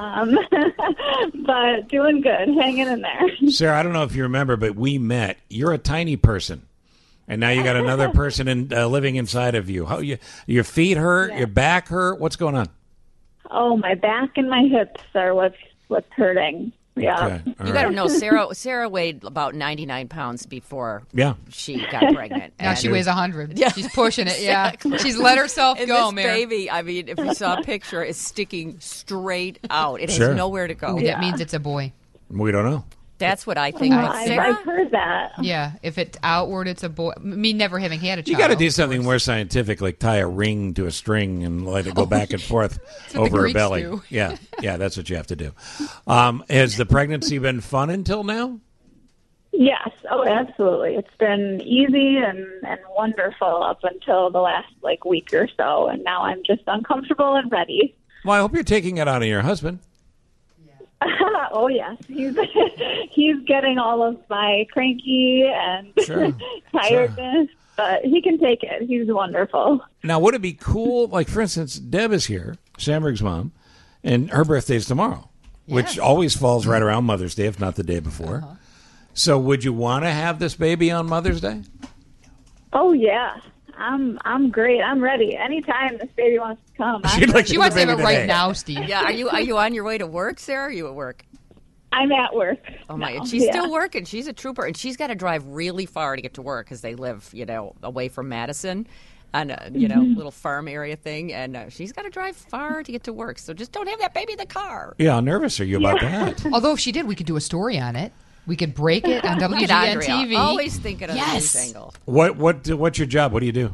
But doing good, hanging in there. Sarah, I don't know if you remember, but we met. You're a tiny person, and now you got another person living inside of you. How your feet hurt? Your back hurt? What's going on? Oh, my back and my hips are what's hurting. Yeah. Okay. You got to know, Sarah weighed about 99 pounds before she got pregnant. Now she weighs 100. Yeah. She's pushing it, Exactly. She's let herself and go, this Mary. baby, I mean, if you saw a picture, is sticking straight out. It Sure. has nowhere to go. That means it's a boy. We don't know. That's what I think. But Sarah, I've heard that. Yeah, if it's outward, it's a boy. Me never having had a child. You got to do something more scientific, like tie a ring to a string and let it go back and forth over a belly. Do. Yeah, that's what you have to do. Has the pregnancy been fun until now? Yes. Oh, absolutely. It's been easy and wonderful up until the last week or so, and now I'm just uncomfortable and ready. Well, I hope you're taking it out on your husband. Oh yes, he's getting all of my cranky and tiredness, but he can take it. He's wonderful. Now, would it be cool, like for instance, Deb is here, Samrig's mom, and her birthday's tomorrow, which always falls right around Mother's Day, if not the day before. So, would you want to have this baby on Mother's Day? Oh yeah. I'm great. I'm ready. Anytime this baby wants to come. She wants to have it right now, Steve. Yeah, are you on your way to work, Sarah? Are you at work? I'm at work. Oh my! And she's still working. She's a trooper, and she's got to drive really far to get to work because they live, away from Madison, on a little farm area thing, and she's got to drive far to get to work. So just don't have that baby in the car. Yeah, how nervous are you about that? Although if she did, we could do a story on it. We could break it on WGN TV. Always thinking of this angle. What's your job? What do you do?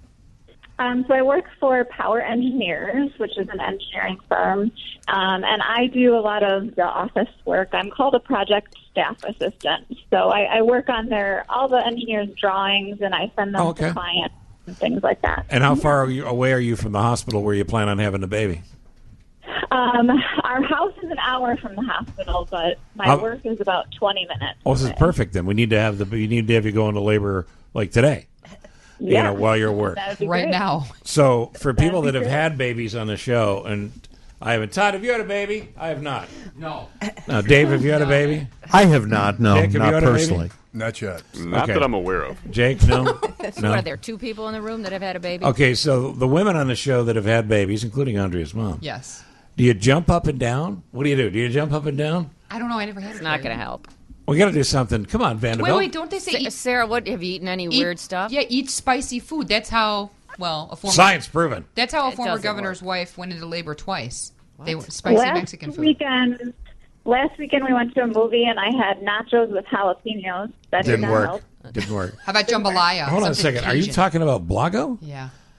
So I work for Power Engineers, which is an engineering firm, and I do a lot of the office work. I'm called a project staff assistant. So I work on all the engineers' drawings, and I send them to clients and things like that. And how far away are you from the hospital where you plan on having the baby? Our house is an hour from the hospital, but my work is about 20 minutes. Oh, this is perfect then. We need to have you go into labor like today. Yeah. While you're at work. Right now. So for people that have had babies on the show, and I haven't. Todd, have you had a baby? I have not. No. No. Dave, have you had a baby? I have not. No, Jake, have not you had a baby? personally. Not yet. Not that I'm aware of. Jake, no? So are there 2 people in the room that have had a baby? Okay, so the women on the show that have had babies, including Andrea's mom. Yes. Do you jump up and down? What do you do? Do you jump up and down? I don't know. I never had it. It's not going to help. We got to do something. Come on, Vanderbilt. Wait, don't they say Sarah, have you eaten any weird stuff? Yeah, eat spicy food. That's how, a former... Science proven. That's how a former governor's wife went into labor twice. They went spicy Mexican food. Last weekend we went to a movie and I had nachos with jalapenos. That Didn't did not work. help. Didn't work. How about jambalaya? Hold on a second. Are you talking about Blago? Yeah.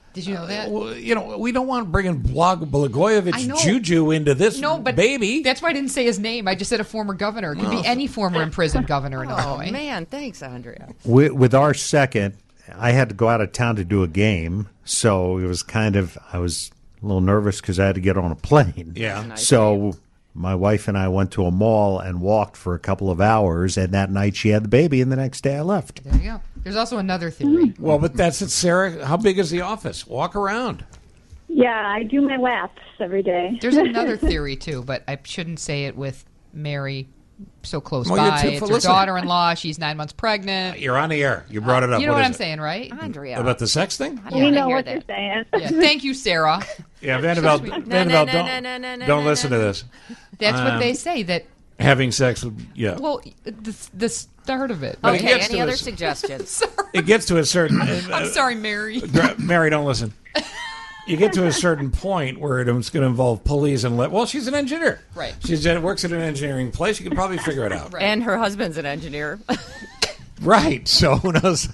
Did you know that? Well, we don't want bringing Blagojevich I know. Juju into this but baby. That's why I didn't say his name. I just said a former governor. It could be any former imprisoned governor in Oh, Illinois. man. Thanks, Andrea. With our second, I had to go out of town to do a game, so it was I was a little nervous because I had to get on a plane. Yeah. Nice. So my wife and I went to a mall and walked for a couple of hours, and that night she had the baby, and the next day I left. There you go. There's also another theory. Well, but that's it, Sarah. How big is the office? Walk around. Yeah, I do my laps every day. There's another theory, too, but I shouldn't say it with Mary so close Well, you're by. too- It's her listen. daughter-in-law. She's 9 months pregnant. You're on the air. You brought it up. You know what is I'm it? saying, right? Andrea. About the sex thing? We know what you're saying. Yeah. Thank you, Sarah. Yeah, Vanderbilt, don't listen to this. That's what they say, that... Having sex with, Well, the start of it. But it Okay, gets any to other a- suggestions? It gets to a certain... I'm sorry, Mary. Mary, don't listen. You get to a certain point where it's going to involve pulleys and... well, she's an engineer. Right. She works at an engineering place. You can probably figure it out. And her husband's an engineer. Right. So who knows?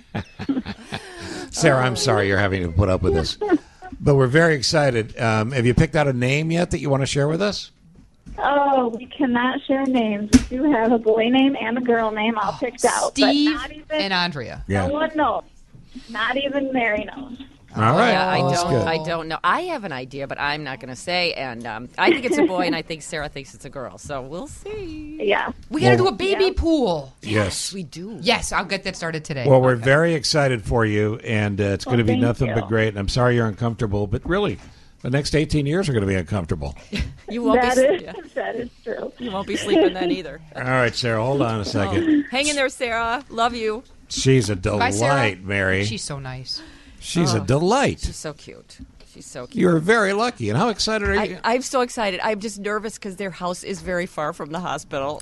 Sarah, I'm sorry you're having to put up with this. But we're very excited. Have you picked out a name yet that you want to share with us? Oh, we cannot share names. We do have a boy name and a girl name all picked out. Steve but not even, and Andrea. Yeah. No one knows. Not even Mary knows. All right. Yeah, Well, that's good. I don't know. I have an idea, but I'm not going to say. And I think it's a boy, and I think Sarah thinks it's a girl. So we'll see. Yeah. We got to do a baby pool. Yes. We do. Yes, I'll get that started today. Well, we're very excited for you, and it's going to be thank nothing you. but great. And I'm sorry you're uncomfortable, but really, the next 18 years are going to be uncomfortable. You won't That be. is, that is true. You won't be sleeping then either. All right, Sarah, hold on a second. Hang in there, Sarah. Love you. She's a Bye, Sarah. delight, Mary. She's so nice. She's a delight. She's so cute. She's so cute. You're very lucky. And how excited are you? I'm so excited. I'm just nervous because their house is very far from the hospital.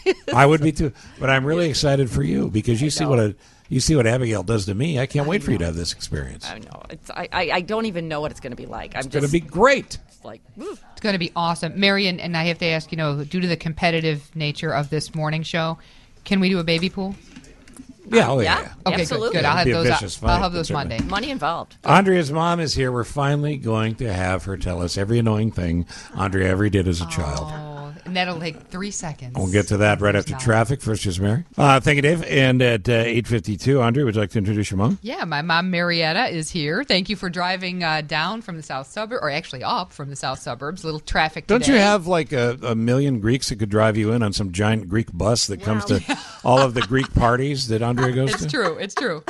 I would be too, but I'm really excited for you because you see what Abigail does to me. I can't wait for you to have this experience. I know. I don't even know what it's going to be like. It's going to be great. It's like, woo. It's going to be awesome. Mary, and I have to ask, due to the competitive nature of this morning show, can we do a baby pool? Yeah, yeah. Okay, Absolutely. good. I'll have It'd be a those. vicious fight, I'll have those certainly. Monday. Money involved. Andrea's mom is here. We're finally going to have her tell us every annoying thing Andrea ever did as a child. Oh, and that'll take 3 seconds. We'll get to that right after traffic. First, just Mary. Thank you, Dave. And at 8:52, Andrea, would you like to introduce your mom? Yeah, my mom, Marietta, is here. Thank you for driving down from the south suburb, or actually up from the south suburbs. Little traffic today. Don't you have like a million Greeks that could drive you in on some giant Greek bus that comes to all of the Greek parties that Andrea goes to? It's true. It's true.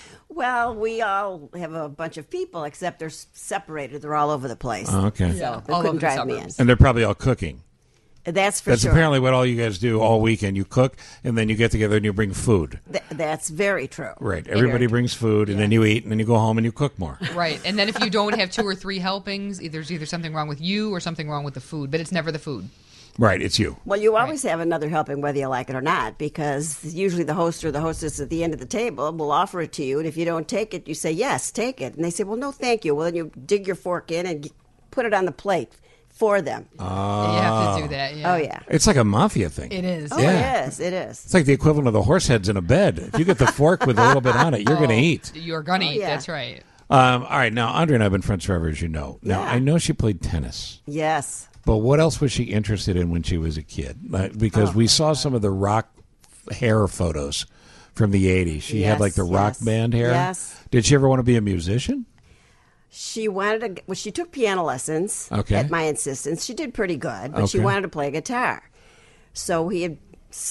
Well, we all have a bunch of people, except they're separated. They're all over the place. Oh, okay. So they all over couldn't the drive me in. suburbs. And they're probably all cooking. That's for That's sure. apparently what all you guys do all weekend. You cook, and then you get together and you bring food. That's very true. Right. Everybody brings food, and then you eat, and then you go home and you cook more. Right. And then if you don't have 2 or 3 helpings, there's either something wrong with you or something wrong with the food, but it's never the food. Right. It's you. Well, you always have another helping whether you like it or not, because usually the host or the hostess at the end of the table will offer it to you, and if you don't take it, you say, yes, take it. And they say, well, no, thank you. Well, then you dig your fork in and put it on the plate for them. You have to do that, yeah. Oh, yeah. It's like a mafia thing. It is. Oh, Yeah. it is. It is. It's like the equivalent of the horse heads in a bed. If you get the fork with a little bit on it, you're going to eat. You're going to eat. yeah. That's right. All right. Now, Andrea and I have been friends forever, as you know. Now, Yeah. I know she played tennis. Yes. But what else was she interested in when she was a kid? Because we saw some of the rock hair photos from the 80s. She had like the rock band hair. Yes. Did she ever want to be a musician? She wanted to. Well, she took piano lessons Okay. at my insistence. She did pretty good, but she Okay. wanted to play guitar. So he had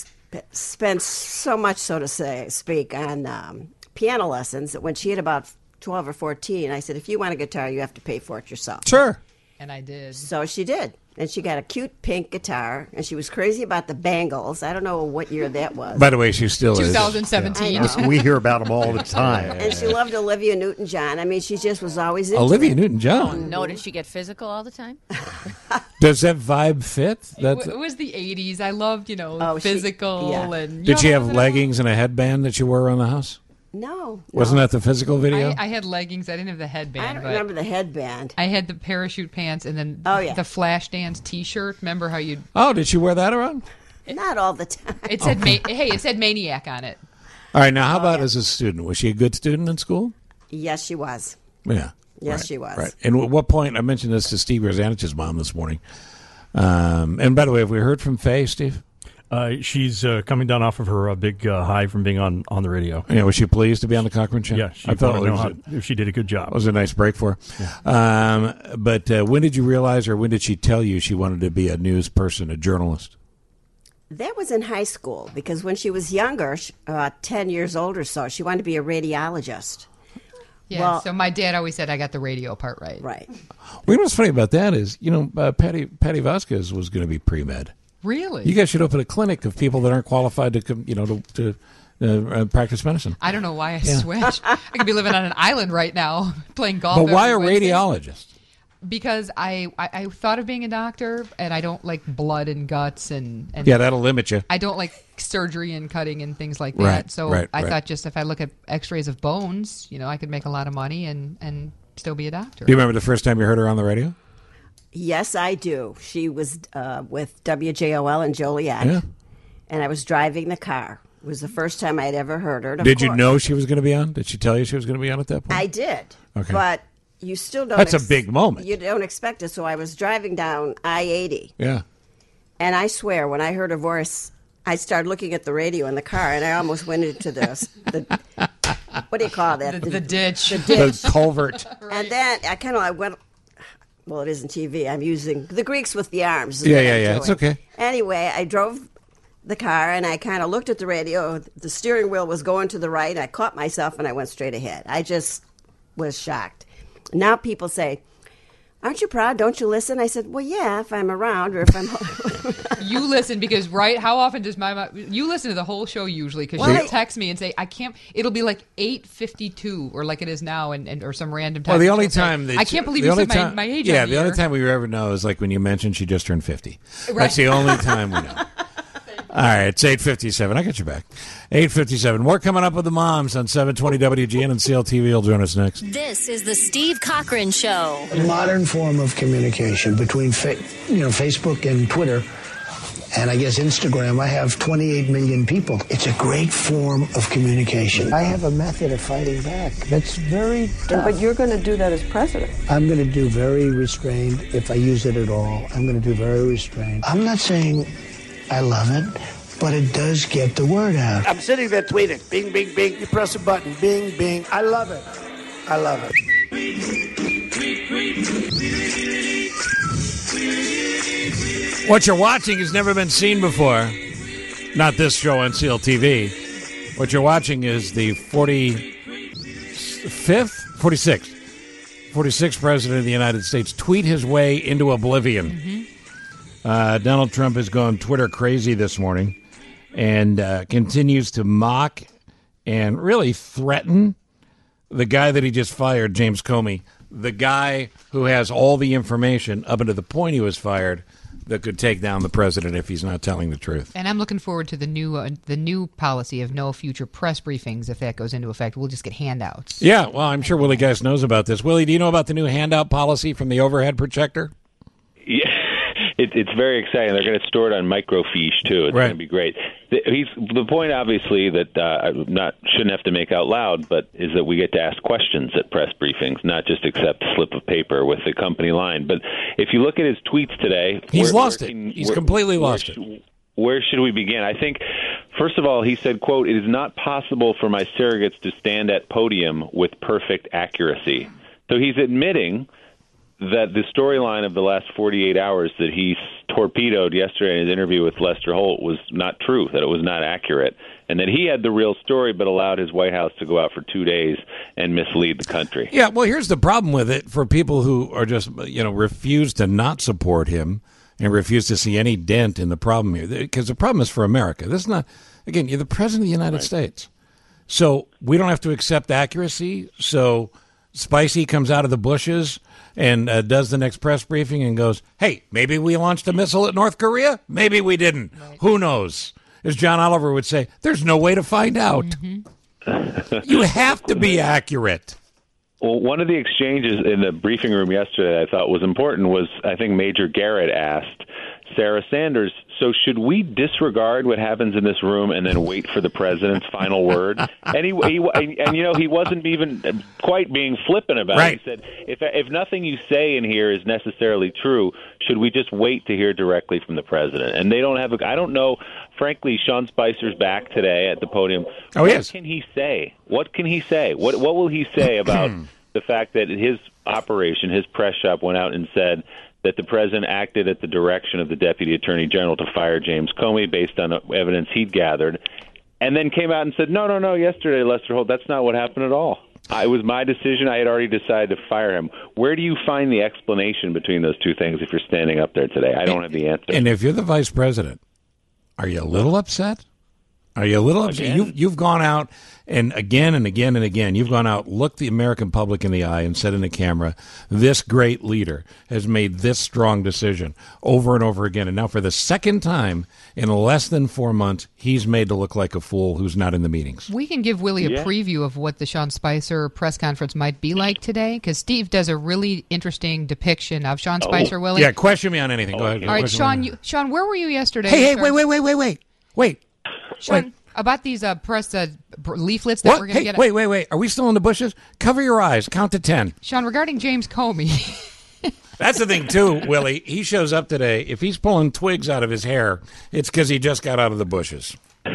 spent so much, so to speak, on piano lessons that when she had about 12 or 14, I said, if you want a guitar, you have to pay for it yourself. Sure. And I did. So she did. And she got a cute pink guitar, and she was crazy about the bangles. I don't know what year that was. By the way, she still is. 2017. I know. We hear about them all the time. And she loved Olivia Newton-John. I mean, she just was always into Olivia it. Newton-John. No, did she get physical all the time? Does that vibe fit? That's, It was the 80s. I loved, Oh, physical. yeah. And did she have leggings and a headband that you wore around the house? No. Wasn't that the physical video? I had leggings. I didn't have the headband. I don't but remember the headband. I had the parachute pants and then Oh, yeah. the Flashdance T-shirt. Remember how you? Oh, did she wear that around? Not all the time. It said, "Hey, it said Maniac" on it. All right, now how about as a student? Was she a good student in school? Yes, she was. Yeah. Yes, she was. Right. And at what point, I mentioned this to Steve Grzanich's mom this morning. And by the way, have we heard from Faye, Steve? She's coming down off of her big high from being on the radio. Yeah, was she pleased to be on the Cochran Show? Yeah, she I thought if she did a good job. It was a nice break for her. Yeah. But when did you realize, or when did she tell you she wanted to be a news person, a journalist? That was in high school, because when she was younger, 10 years old or so, she wanted to be a radiologist. Yeah, Well- so my dad always said I got the radio part right. Right. Well, you know what's funny about that is, Patty Vasquez was going to be pre-med. Really? You guys should open a clinic of people that aren't qualified to practice medicine. I don't know why I switched. I could be living on an island right now playing golf. But why a every Wednesday. radiologist? Because I thought of being a doctor, and I don't like blood and guts and Yeah, that'll limit you. I don't like surgery and cutting and things like that. Right, So right, I right. thought just if I look at X-rays of bones, I could make a lot of money and still be a doctor. Do you remember the first time you heard her on the radio? Yes, I do. She was with WJOL in Joliet, Yeah. and I was driving the car. It was the first time I'd ever heard her. and of Did you course- know she was going to be on? Did she tell you she was going to be on at that point? I did. Okay. But you still don't. That's a big moment. You don't expect it. So I was driving down I-80, Yeah. and I swear, when I heard her voice, I started looking at the radio in the car, and I almost went into the what do you call that? The ditch. The ditch. The culvert. And then I went. Well, it isn't TV. I'm using the Greeks with the arms. is Yeah, what yeah, I'm yeah. doing. It's okay. Anyway, I drove the car, and I kind of looked at the radio. The steering wheel was going to the right. And I caught myself, and I went straight ahead. I just was shocked. Now people say, "Aren't you proud? Don't you listen?" I said, "Well, yeah, if I'm around or if I'm." You listen because how often does my mom? You listen to the whole show usually because Well, she'll text me and say I can't. It'll be like 8:52 or like it is now and or some random time. Well, the she'll only say, time that I can't believe the you only said time- my age. Yeah, on the only here. time we ever know is like when you mentioned she just turned 50. Right. That's the only time we know. All right, it's 8:57. I got you back. 8:57. More coming up with the moms on 720 WGN, and CLTV will join us next. This is the Steve Cochran Show. A modern form of communication between Facebook and Twitter, and I guess Instagram. I have 28 million people. It's a great form of communication. I have a method of fighting back that's very tough. But you're going to do that as president. I'm going to do very restrained, if I use it at all. I'm going to do very restrained. I'm not saying I love it, but it does get the word out. I'm sitting there tweeting. Bing, bing, bing. You press a button. Bing, bing. I love it. I love it. What you're watching has never been seen before. Not this show on CLTV. What you're watching is the 46th President of the United States tweet his way into oblivion. Donald Trump has gone Twitter crazy this morning and continues to mock and really threaten the guy that he just fired, James Comey, the guy who has all the information up until the point he was fired that could take down the president if he's not telling the truth. And I'm looking forward to the new policy of no future press briefings if that goes into effect. We'll just get handouts. Yeah, well, I'm sure Willie Geist knows about this. Willie, do you know about the new handout policy from the overhead projector? Yeah, it's very exciting. They're going to store it on microfiche too. It's going to be great. The point, obviously, that I shouldn't have to make out loud, but is that we get to ask questions at press briefings, not just accept a slip of paper with the company line. But if you look at his tweets today, He's lost it. He's completely lost it. Where should we begin? I think, first of all, he said, quote, "It is not possible for my surrogates to stand at podium with perfect accuracy." So he's admitting that the storyline of the last 48 hours that he torpedoed yesterday in his interview with Lester Holt was not true, that it was not accurate, and that he had the real story but allowed his White House to go out for 2 days and mislead the country. Yeah, well, here's the problem with it for people who are just, refuse to not support him and refuse to see any dent in the problem here. Because the problem is for America. This is not, again, you're the president of the United States. So we don't have to accept accuracy. So Spicy comes out of the bushes and does the next press briefing and goes, hey, maybe we launched a missile at North Korea. Maybe we didn't. Right. Who knows? As John Oliver would say, there's no way to find out. You have to be accurate. Well, one of the exchanges in the briefing room yesterday I thought was important was, I think Major Garrett asked, Sarah Sanders. So should we disregard what happens in this room and then wait for the president's final word? And he wasn't even quite being flippant about it. He said, if nothing you say in here is necessarily true, should we just wait to hear directly from the president? And they don't have I don't know. Frankly, Sean Spicer's back today at the podium. Oh, yes. What can he say? What can he say? What will he say about the fact that his operation, his press shop, went out and said that the president acted at the direction of the deputy attorney general to fire James Comey based on evidence he'd gathered, and then came out and said, no, yesterday, Lester Holt, that's not what happened at all. It was my decision. I had already decided to fire him. Where do you find the explanation between those two things if you're standing up there today? I don't have the answer. And if you're the vice president, are you a little upset? Are you a little upset? You've gone out and again, you've gone out, looked the American public in the eye and said in the camera, this great leader has made this strong decision over and over again. And now for the second time in less than 4 months, he's made to look like a fool who's not in the meetings. We can give Willie a preview of what the Sean Spicer press conference might be like today, because Steve does a really interesting depiction of Sean Spicer, Willie. Yeah, question me on anything. Go ahead. All right, Sean, where were you yesterday? Hey, wait. Sean, about these press leaflets that we're going to get. Wait. Are we still in the bushes? Cover your eyes. Count to 10. Sean, regarding James Comey. That's the thing, too, Willie. He shows up today. If he's pulling twigs out of his hair, it's because he just got out of the bushes.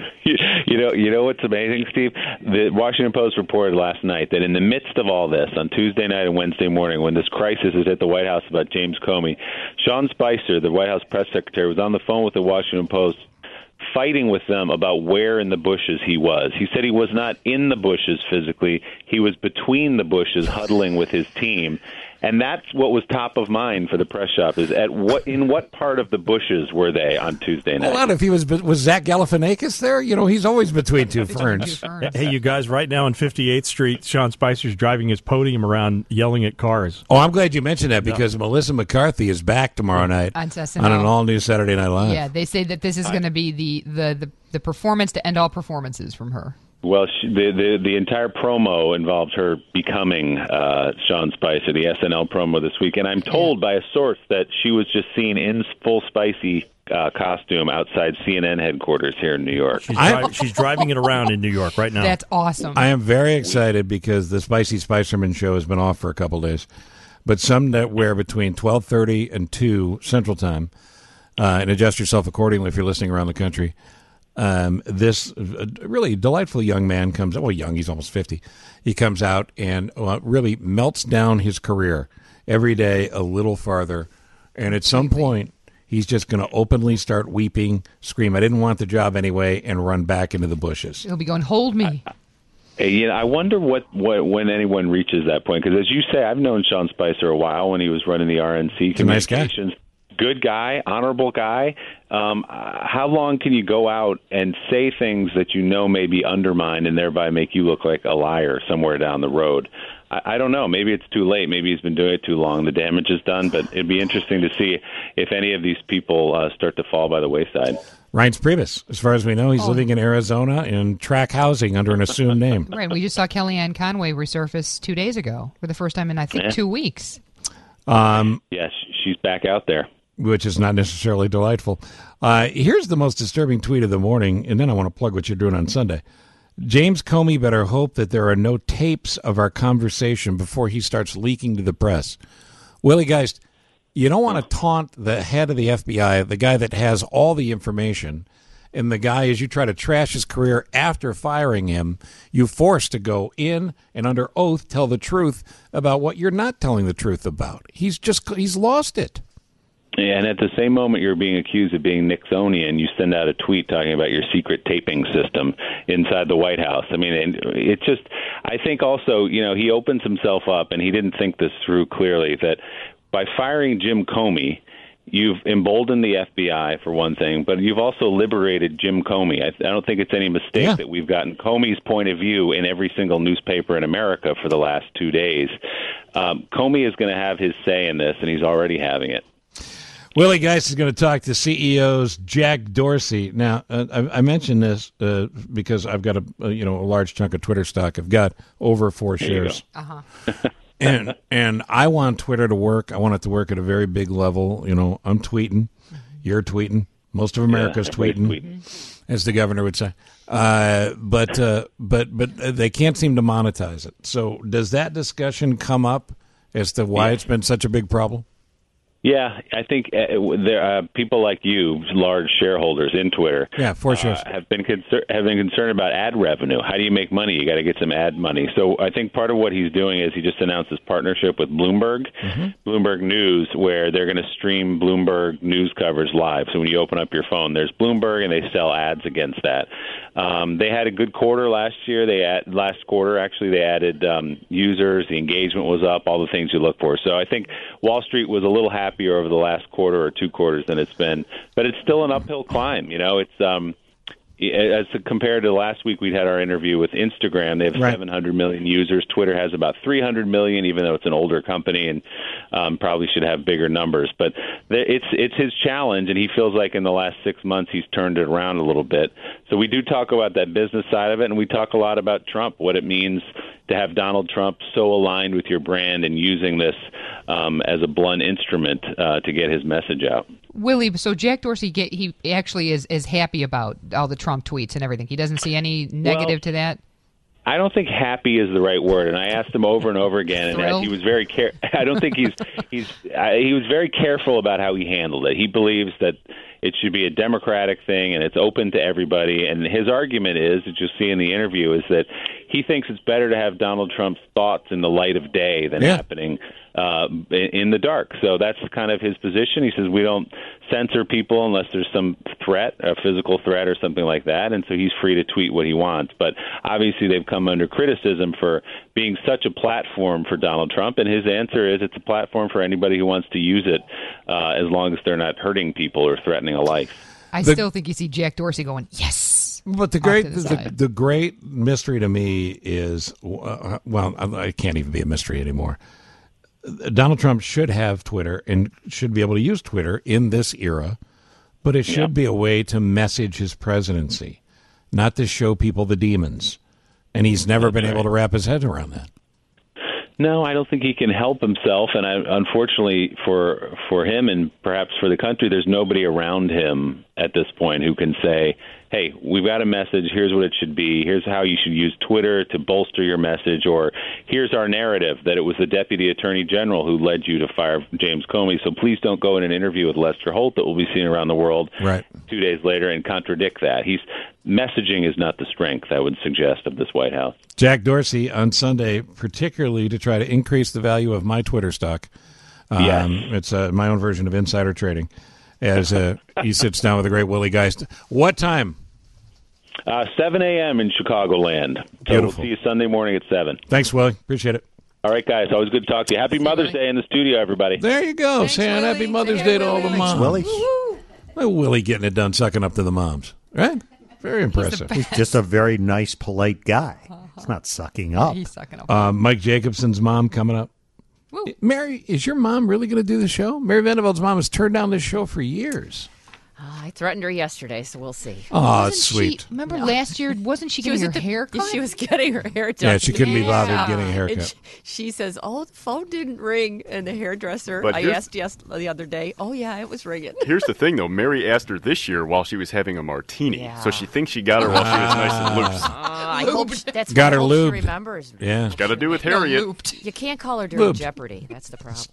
You know what's amazing, Steve? The Washington Post reported last night that in the midst of all this, on Tuesday night and Wednesday morning, when this crisis is at the White House about James Comey, Sean Spicer, the White House press secretary, was on the phone with the Washington Post fighting with them about where in the bushes he was. He said he was not in the bushes physically. He was between the bushes huddling with his team. And that's what was top of mind for the press shop, is in what part of the bushes were they on Tuesday night? Well, if he was Zach Galifianakis there? He's always between two ferns. Hey, you guys, right now on 58th Street, Sean Spicer's driving his podium around yelling at cars. Oh, I'm glad you mentioned that, because Melissa McCarthy is back tomorrow night on SNL. On an all-new Saturday Night Live. Yeah, they say that this is going to be the performance to end all performances from her. Well, the entire promo involves her becoming Sean Spicer, the SNL promo this week. And I'm told by a source that she was just seen in full spicy costume outside CNN headquarters here in New York. She's driving it around in New York right now. That's awesome. I am very excited because the Spicy Spicerman show has been off for a couple days. But some that wear between 12:30 and 2 Central Time, and adjust yourself accordingly if you're listening around the country. This really delightful young man comes, young, he's almost 50. He comes out and really melts down his career every day a little farther. And at some point, he's just going to openly start weeping, scream, I didn't want the job anyway, and run back into the bushes. He'll be going, hold me. I wonder when anyone reaches that point. Because as you say, I've known Sean Spicer a while when he was running the RNC Communications. Nice guy. Good guy, honorable guy. How long can you go out and say things that you know may be undermined and thereby make you look like a liar somewhere down the road? I don't know. Maybe it's too late. Maybe he's been doing it too long. The damage is done. But it'd be interesting to see if any of these people start to fall by the wayside. Reince Priebus, as far as we know, he's living in Arizona in track housing under an assumed name. Right. We just saw Kellyanne Conway resurface 2 days ago for the first time in, I think, 2 weeks. Yes, she's back out there. Which is not necessarily delightful. Here's the most disturbing tweet of the morning, and then I want to plug what you're doing on Sunday. James Comey better hope that there are no tapes of our conversation before he starts leaking to the press. Willie Geist, you don't want to taunt the head of the FBI, the guy that has all the information, and the guy, as you try to trash his career after firing him, you force to go in and under oath tell the truth about what you're not telling the truth about. He's lost it. And at the same moment you're being accused of being Nixonian, you send out a tweet talking about your secret taping system inside the White House. I mean, it's just, I think also, he opens himself up, and he didn't think this through clearly, that by firing Jim Comey, you've emboldened the FBI, for one thing, but you've also liberated Jim Comey. I don't think it's any mistake that we've gotten Comey's point of view in every single newspaper in America for the last 2 days. Comey is going to have his say in this, and he's already having it. Willie Geist is going to talk to CEO's Jack Dorsey. Now, I mentioned this because I've got a large chunk of Twitter stock. I've got over 4 shares. And I want Twitter to work. I want it to work at a very big level. I'm tweeting. You're tweeting. Most of America's tweeting, as the governor would say. But they can't seem to monetize it. So does that discussion come up as to why it's been such a big problem? Yeah, I think there people like you, large shareholders in Twitter, for sure, have been concerned about ad revenue. How do you make money? You got to get some ad money. So I think part of what he's doing is he just announced his partnership with Bloomberg, Bloomberg News, where they're going to stream Bloomberg news coverage live. So when you open up your phone, there's Bloomberg, and they sell ads against that. They had a good quarter last year. Last quarter, actually, they added users. The engagement was up. All the things you look for. So I think Wall Street was a little happier over the last quarter or 2 quarters than it's been, but it's still an uphill climb. It's as compared to last week, we'd had our interview with Instagram. They have 700 million users. Twitter has about 300 million, even though it's an older company and probably should have bigger numbers. But it's his challenge, and he feels like in the last 6 months he's turned it around a little bit. So we do talk about that business side of it, and we talk a lot about Trump, what it means to have Donald Trump so aligned with your brand and using this as a blunt instrument to get his message out. Willie, so Jack Dorsey, he actually is happy about all the Trump tweets and everything. He doesn't see any negative to that? I don't think happy is the right word, and I asked him over and over again, and he was very I don't think he was very careful about how he handled it. He believes that it should be a democratic thing, and it's open to everybody. And his argument is, that you'll see in the interview, is that he thinks it's better to have Donald Trump's thoughts in the light of day than happening in the dark. So that's kind of his position. He says we don't censor people unless there's some threat, a physical threat or something like that, and so he's free to tweet what he wants. But obviously they've come under criticism for being such a platform for Donald Trump, and his answer is it's a platform for anybody who wants to use it as long as they're not hurting people or threatening a life. I still think you see Jack Dorsey going, yes. But the great mystery to me is, it can't even be a mystery anymore. Donald Trump should have Twitter and should be able to use Twitter in this era, but it should be a way to message his presidency, not to show people the demons. And he's never been able to wrap his head around that. No, I don't think he can help himself, and unfortunately for him and perhaps for the country, there's nobody around him at this point who can say, hey, we've got a message, here's what it should be, here's how you should use Twitter to bolster your message, or here's our narrative that it was the Deputy Attorney General who led you to fire James Comey, so please don't go in an interview with Lester Holt that will be seen around the world 2 days later and contradict that. Messaging is not the strength, I would suggest, of this White House. Jack Dorsey on Sunday, particularly to try to increase the value of my Twitter stock. It's my own version of insider trading. As he sits down with the great Willie Geist. What time? 7 a.m. in Chicagoland. So Beautiful. We'll see you Sunday morning at 7. Thanks, Willie. Appreciate it. All right, guys. Always good to talk to you. Happy Mother's Day in the studio, everybody. There you go. Thanks, saying Willie. Happy Mother's Day to all the moms. Willie. Willie getting it done, sucking up to the moms. Right? Very impressive. He's just a very nice, polite guy. He's not sucking up. He's sucking up. Mike Jacobson's mom coming up. Woo. Mary, is your mom really going to do the show? Mary Vandervelde's mom has turned down this show for years. I threatened her yesterday, so we'll see. Oh, sweet. Remember last year, wasn't she getting her hair cut? She was getting her hair done. Yeah, she couldn't be bothered getting a haircut. And she says, the phone didn't ring. And the hairdresser, But I asked the other day, it was ringing. Here's the thing, though. Mary asked her this year while she was having a martini. So she thinks she got her while she was nice and loose. I hope that's got what her I hope lubed. she remembers. Yeah. Got to do with Harriet. You can't call her during Lubed. Jeopardy. That's the problem.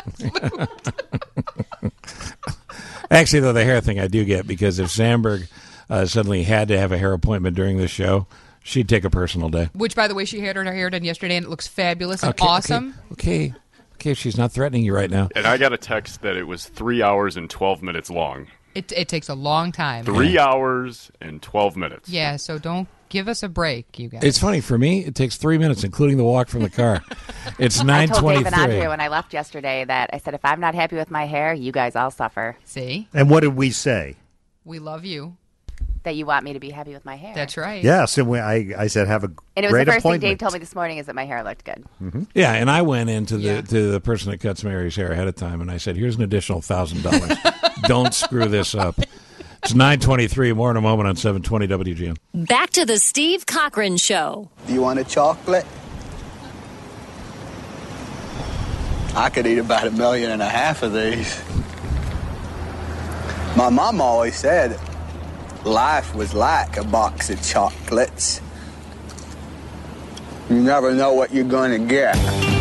Actually, though, the hair thing I do get, because if Sandberg suddenly had to have a hair appointment during the show, she'd take a personal day. Which, by the way, she had her hair done yesterday, and it looks fabulous and awesome. Okay, she's not threatening you right now. And I got a text that it was 3 hours and 12 minutes long. It takes a long time. 3 hours and 12 minutes. Yeah, so don't give us a break, you guys. It's funny. For me, it takes 3 minutes, including the walk from the car. It's 9:23. I told Dave and Andrea when I left yesterday that I said, if I'm not happy with my hair, you guys all suffer. See? And what did we say? We love you. That you want me to be happy with my hair. That's right. Yes, and I said have a And it was great the first thing appointment. Dave told me this morning is that my hair looked good. Mm-hmm. Yeah, and I went into to the person that cuts Mary's hair ahead of time, and I said, here's an additional $1,000. Don't screw this up. It's 9:23. More in a moment on 720 WGN. Back to the Steve Cochran Show. Do you want a chocolate? I could eat about 1.5 million of these. My mom always said life was like a box of chocolates. You never know what you're going to get.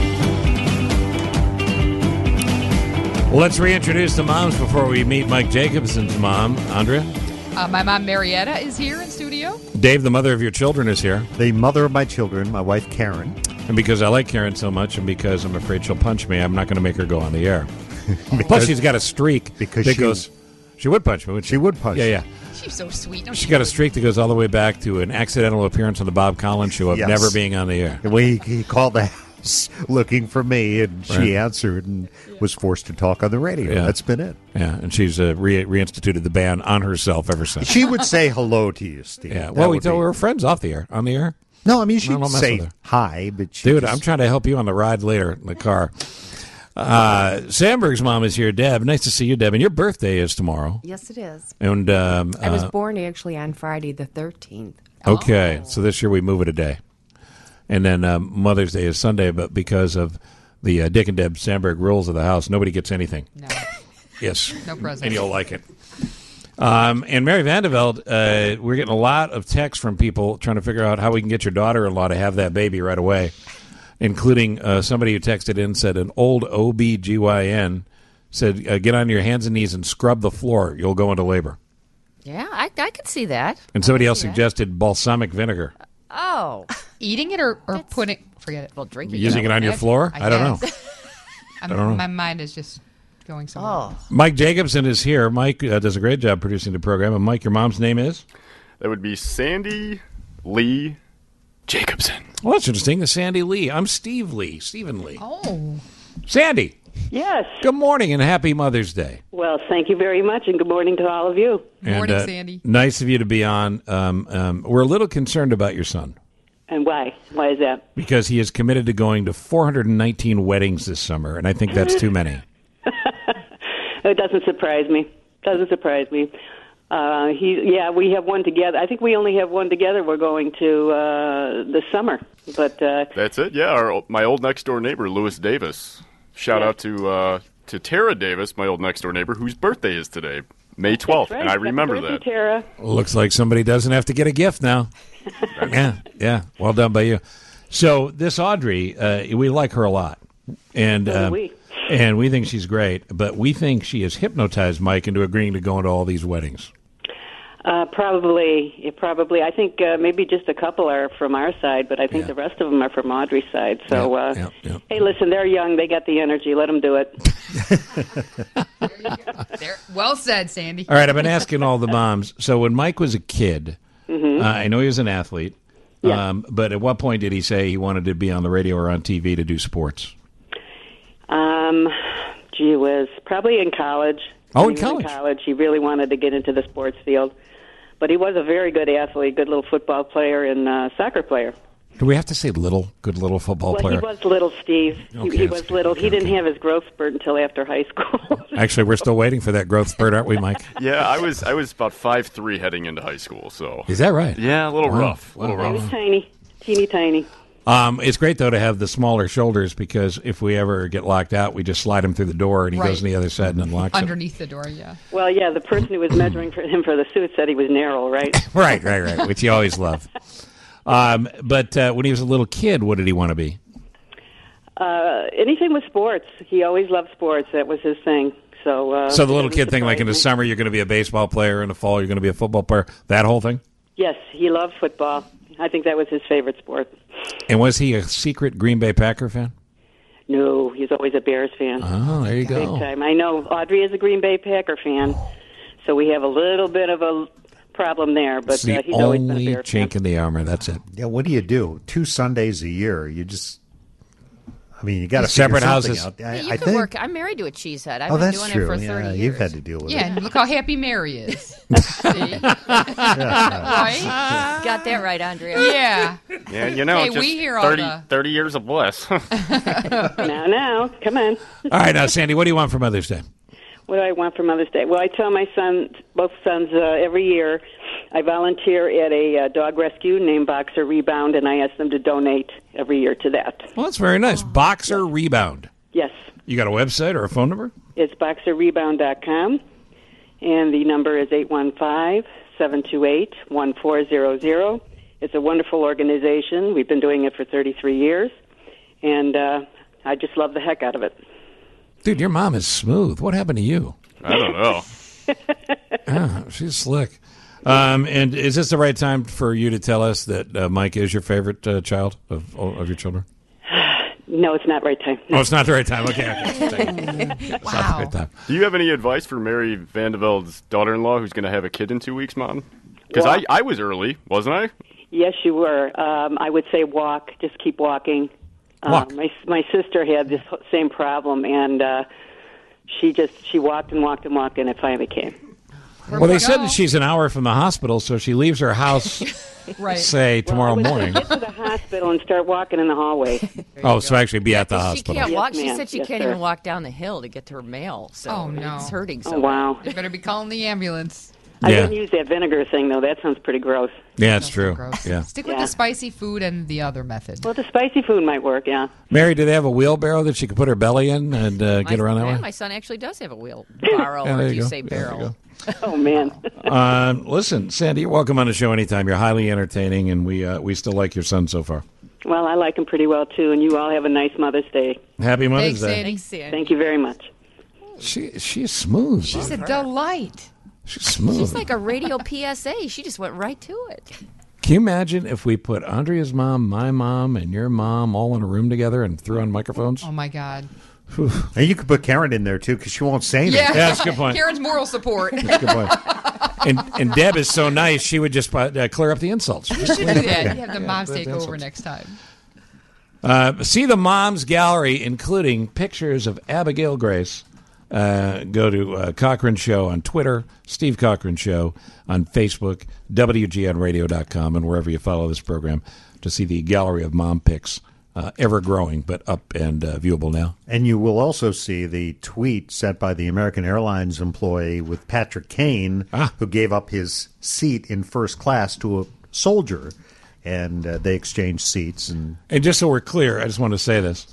Let's reintroduce the moms before we meet Mike Jacobson's mom. Andrea? My mom, Marietta, is here in studio. Dave, the mother of your children, is here. The mother of my children, my wife, Karen. And because I like Karen so much and because I'm afraid she'll punch me, I'm not going to make her go on the air. Plus, she's got a streak that goes... She would punch me, wouldn't she? She would punch. Yeah. She's so sweet. She's got a streak that goes all the way back to an accidental appearance on the Bob Collins show of never being on the air. He called the house looking for me, and she answered and was forced to talk on the radio. Yeah. That's been it. Yeah, and she's reinstituted the ban on herself ever since. She would say hello to you, Steve. Yeah. Well, we were friends off the air. On the air? No, I mean, she'd say hi, but Dude, I'm trying to help you on the ride later in the car. Sandberg's mom is here, Deb. Nice to see you, Deb. And your birthday is tomorrow. Yes, it is. And I was born actually on Friday the 13th. Okay, so this year we move it a day. And then Mother's Day is Sunday, but because of the Dick and Deb Sandberg rules of the house, nobody gets anything. No. Yes. No presents. And you'll like it. And Mary Vandeveld, we're getting a lot of texts from people trying to figure out how we can get your daughter-in-law to have that baby right away, including somebody who texted in said an old OB-GYN said, get on your hands and knees and scrub the floor. You'll go into labor. Yeah, I could see that. And somebody else suggested balsamic vinegar. Oh. Eating it or putting... Forget it. Well, drinking Using it on your floor? I don't know. I don't know. My mind is just going somewhere else. Mike Jacobson is here. Mike does a great job producing the program. And Mike, your mom's name is? That would be Sandy Lee Jacobson. Well, that's interesting. The Sandy Lee. I'm Steve Lee. Stephen Lee. Oh. Sandy. Yes. Good morning and happy Mother's Day. Well, thank you very much, and good morning to all of you. Good morning, Sandy. Nice of you to be on. We're a little concerned about your son. And why? Why is that? Because he is committed to going to 419 weddings this summer, and I think that's too many. It doesn't surprise me. We have one together. I think we only have one together. We're going to this summer, but that's it. Yeah, my old next door neighbor, Louis Davis. Shout out to Tara Davis, my old next door neighbor, whose birthday is today, May 12th, right. and I remember Happy birthday, that. Tara. Looks like somebody doesn't have to get a gift now. Yeah. Well done by you. So this Audrey, we like her a lot, and and we think she's great. But we think she has hypnotized Mike into agreeing to go into all these weddings. Probably. I think maybe just a couple are from our side, but I think the rest of them are from Audrey's side. So, hey, listen, they're young. They got the energy. Let them do it. Well said, Sandy. All right, I've been asking all the moms. So when Mike was a kid, I know he was an athlete, but at what point did he say he wanted to be on the radio or on TV to do sports? Gee whiz. Probably in college. Oh, in college. He really wanted to get into the sports field. But he was a very good athlete, good little football player and soccer player. Do we have to say good little football player? He was little, Steve. Okay, he was little. He didn't have his growth spurt until after high school. Actually, we're still waiting for that growth spurt, aren't we, Mike? Yeah, I was about 5'3" heading into high school. So is that right? Yeah, a little rough. He was tiny, teeny tiny. It's great, though, to have the smaller shoulders because if we ever get locked out, we just slide him through the door and he goes on the other side and unlocks underneath the door, yeah. Well, yeah, the person who was measuring for him for the suit said he was narrow, right? Right, which you always love. But when he was a little kid, what did he want to be? Anything with sports. He always loved sports. That was his thing. So the little kid thing, like in the summer, you're going to be a baseball player. In the fall, you're going to be a football player. That whole thing? Yes, he loved football. I think that was his favorite sport. And was he a secret Green Bay Packer fan? No, he's always a Bears fan. Oh, there you go. Big time. I know Audrey is a Green Bay Packer fan, so we have a little bit of a problem there. But it's the he's always been a only Bears chink fan. in the armor. That's it. Yeah, what do? 2 Sundays a year. You just... I mean, you got to separate houses. Out. You I can think. work. I'm married to a cheesehead. I've Oh, been that's doing true. it for 30 years. You've had to deal with it. Yeah, and look how happy Mary is. See? Right? Got that right, Andrea. Yeah. Yeah, you know, Hey, just we hear all 30 years of bliss. Now, come on. All right, now, Sandy, what do you want for Mother's Day? What do I want for Mother's Day? Well, I tell my both sons, every year I volunteer at a dog rescue named Boxer Rebound, and I ask them to donate every year to that. Well, that's very nice. Boxer Rebound. Yes. You got a website or a phone number? It's boxerrebound.com. and the number is 815-728-1400. It's a wonderful organization. We've been doing it for 33 years, and I just love the heck out of it. Dude, your mom is smooth. What happened to you? I don't know. She's slick. And is this the right time for you to tell us that Mike is your favorite child of your children? No, it's not right time. Oh, it's not the right time. Okay. It's not the right time. Do you have any advice for Mary Vandeveld's daughter-in-law who's going to have a kid in 2 weeks, Mom? Because Well- I was early, wasn't I? Yes, you were. I would say walk. Just keep walking. Walk. My sister had this same problem, and she walked and walked and walked, and it finally came. Well, they said that she's an hour from the hospital, so she leaves her house, say, tomorrow morning. Get to the hospital and start walking in the hallway. Oh, so actually be at the She hospital. can't walk. She ma'am. said she Yes, can't sir. even walk down the hill to get to her mail. So Oh, no. it's hurting so Oh, wow. You better be calling the ambulance. I Yeah. didn't use that vinegar thing, though. That sounds pretty gross. Yeah, it's true. Gross. Yeah. Stick with Yeah. the spicy food and the other method. Well, the spicy food might work, yeah. Mary, do they have a wheelbarrow that she could put her belly in and get around that way? My son actually does have a wheelbarrow, Yeah, or there if you you go. say There you barrel. Oh, man. Listen, Sandy, you're welcome on the show anytime. You're highly entertaining, and we still like your son so far. Well, I like him pretty well, too, and you all have a nice Mother's Day. Happy Mother's Day. Thanks, Sandy. Thank you very much. She's smooth. She's a delight. She's smooth. She's like a radio PSA. She just went right to it. Can you imagine if we put Andrea's mom, my mom, and your mom all in a room together and threw on microphones? Oh, my God. And you could put Karen in there, too, because she won't say anything. Yeah, that's a good point. Karen's moral support. That's a good point. And Deb is so nice, she would just clear up the insults. You should do that. You have the moms take over next time. See the Moms Gallery, including pictures of Abigail Grace. Go to Cochran Show on Twitter, Steve Cochran Show on Facebook, WGNradio.com, and wherever you follow this program to see the gallery of mom pics, ever growing, but up and viewable now. And you will also see the tweet sent by the American Airlines employee with Patrick Kane, who gave up his seat in first class to a soldier, and they exchanged seats. And just so we're clear, I just want to say this.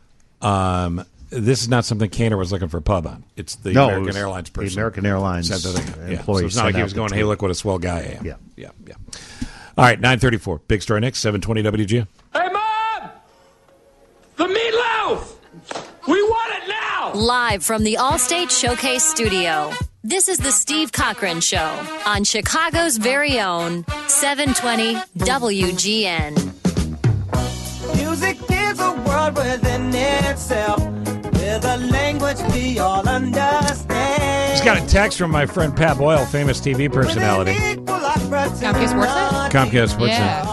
This is not something Kaner was looking for a pub on. It's the American Airlines person. The American Airlines employee. employee. So it's not like he was going, hey, look what a swell guy I am. Yeah. Yeah. All right, 9:34. Big story next, 720 WGN. Hey, Mom! The meatloaf! We want it now! Live from the Allstate Showcase Studio. This is the Steve Cochran Show on Chicago's very own 720 WGN. Music is a world within itself, with a language we all understand. Just got a text from my friend Pat Boyle, famous TV personality. Comcast Sportsnet? Comcast Sportsnet.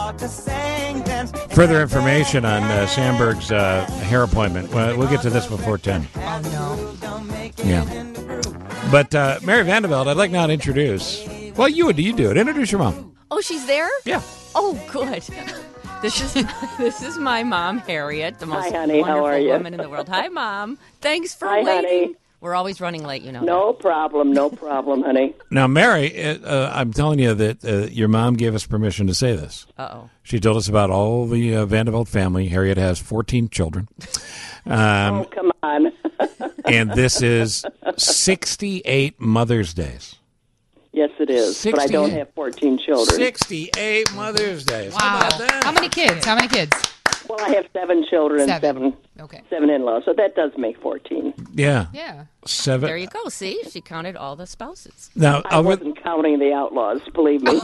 Further information on Sandberg's hair appointment. We'll get to this before 10. Oh, no. Yeah. But Mary Vanderveld, I'd like now to introduce. Well, you do it. Introduce your mom. Oh, she's there? Yeah. Oh, good. This is my mom, Harriet, the most Hi, honey. wonderful How are you? woman in the world. Hi, Mom. Thanks for Hi, waiting. honey. We're always running late, you know. No problem, honey. Now, Mary, I'm telling you that your mom gave us permission to say this. Uh-oh. She told us about all the Vanderveld family. Harriet has 14 children. Oh, come on. And this is 68 Mother's Days. Yes, it is. But I don't 68. have 14 children. 68 Mother's Days. Wow. How about that? How many kids? Well, I have 7 children and Seven. seven in-laws, so that does make 14. Yeah. Yeah. 7. There you go. See, she counted all the spouses. Now, I wasn't counting the outlaws, believe me.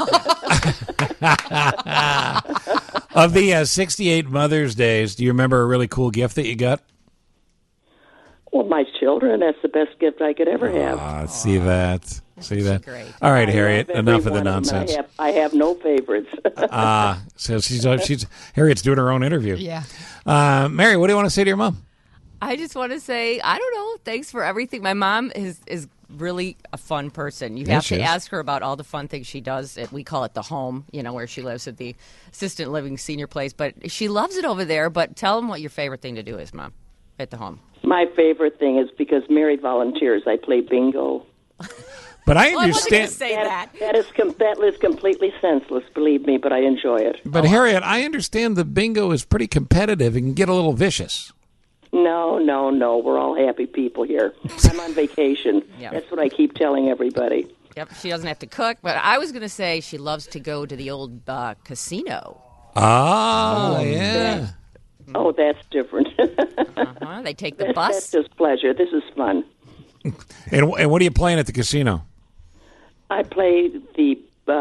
of the 68 Mother's Days, do you remember a really cool gift that you got? Well, my children, that's the best gift I could ever have. See that? See that? All right, Harriet, I love enough of every the one them. nonsense. I have no favorites. So she's Harriet's doing her own interview. Yeah. Mary, what do you want to say to your mom? I just want to say, I don't know, thanks for everything. My mom is really a fun person. You Yeah, have she to is. ask her about all the fun things she does. We call it the home, where she lives at the assistant living senior place. But she loves it over there. But tell them what your favorite thing to do is, Mom, at the home. My favorite thing is because Mary volunteers, I play bingo. But I Well, I wasn't understand. gonna say that. That is completely senseless, believe me, but I enjoy it. But Harriet, I understand the bingo is pretty competitive and can get a little vicious. No. We're all happy people here. I'm on vacation. Yeah. That's what I keep telling everybody. Yep, she doesn't have to cook. But I was going to say she loves to go to the old casino. Ah, yeah. Oh, that's different. They take the bus. That's just pleasure. This is fun. And what are you playing at the casino? I play the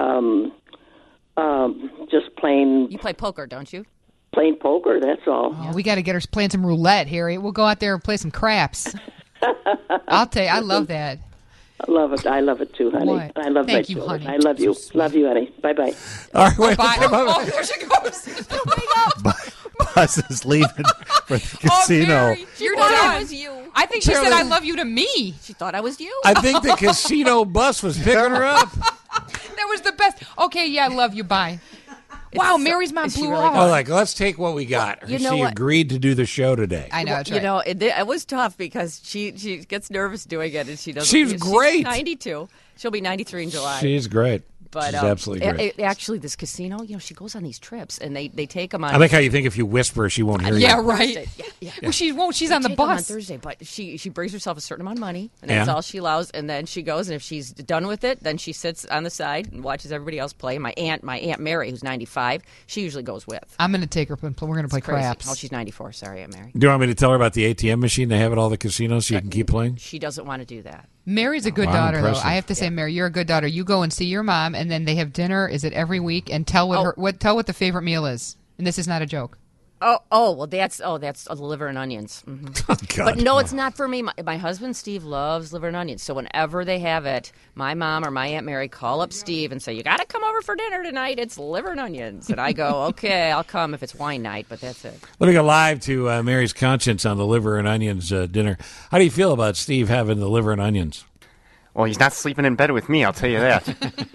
just plain. You play poker, don't you? Plain poker. That's all. Oh, we got to get her playing some roulette, Harry. We'll go out there and play some craps. I'll tell you, I love that. I love it. I love it too, honey. What? I love Thank my you, children. honey. I love you. Love you, honey. Bye-bye. All right, wait. Bye. Oh, there she goes. Buzz is leaving for the casino. Mary, You're done. done. It was you. I think she said, I love you to me. She thought I was you. I think the casino bus was picking her up. That was the best. Okay, yeah, I love you. Bye. Wow, Mary's mom blew her off. Oh, like, let's take what we got. You know she what? agreed to do the show today. I know, that's You right. know, it was tough because she gets nervous doing it, and she doesn't. She's great. 92. She'll be 93 in July. She's great. But, She's absolutely great. Actually, this casino, she goes on these trips, and they take them on. I like how you think if you whisper, she won't hear you. Yeah, right. Thursday. Yeah. Well, she won't. She's They on the take 'em on bus. Thursday, but she brings herself a certain amount of money, and that's all she allows. And then she goes, and if she's done with it, then she sits on the side and watches everybody else play. My aunt Mary, who's 95, she usually goes with. I'm going to take her. We're going to play Crazy. craps. Oh, she's 94. Sorry, Aunt Mary. Do you want me to tell her about the ATM machine they have at all the casinos so you can keep playing? She doesn't want to do that. Mary's a good Wow, daughter, impressive. though. I have to say, Mary, you're a good daughter. You go and see your mom, and then they have dinner. Is it every week? And tell what the favorite meal is. And this is not a joke. Well, that's liver and onions. Mm-hmm. Oh, God. But no, it's not for me. My husband Steve loves liver and onions. So whenever they have it, my mom or my Aunt Mary call up Steve and say, "You got to come over for dinner tonight. It's liver and onions." And I go, "Okay, I'll come if it's wine night." But that's it. Let me go live to Mary's Conscience on the liver and onions dinner. How do you feel about Steve having the liver and onions? Well, he's not sleeping in bed with me, I'll tell you that.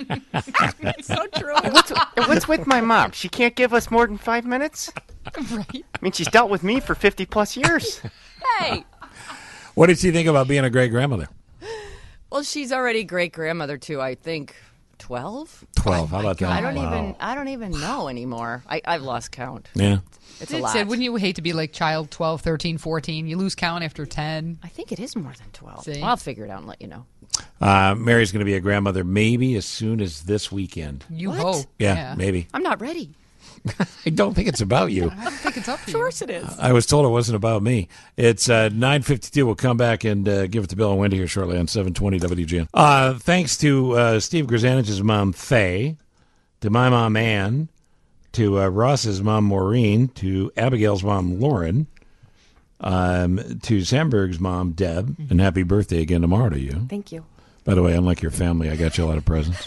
It's so true. What's with my mom? She can't give us more than 5 minutes? Right. I mean, she's dealt with me for 50-plus years. Hey. What did she think about being a great grandmother? Well, she's already great grandmother too. I think 12. 12. How about that? I don't even know anymore. I've lost count. Yeah. It's a It lot. said, wouldn't you hate to be like child 12, 13, 14? You lose count after 10. I think it is more than 12. See? Well, I'll figure it out and let you know. Mary's going to be a grandmother maybe as soon as this weekend. You What? hope. Yeah, maybe. I'm not ready. I don't think it's about you. I don't think it's up to Of course it is. I was told it wasn't about me. It's 9:52. We'll come back and give it to Bill and Wendy here shortly on 720 WGN. Thanks to Steve Grzanich's mom, Faye, to my mom, Ann, to Ross's mom, Maureen, to Abigail's mom, Lauren, to Sandberg's mom, Deb, and happy birthday again tomorrow to you. Thank you. By the way, unlike your family, I got you a lot of presents.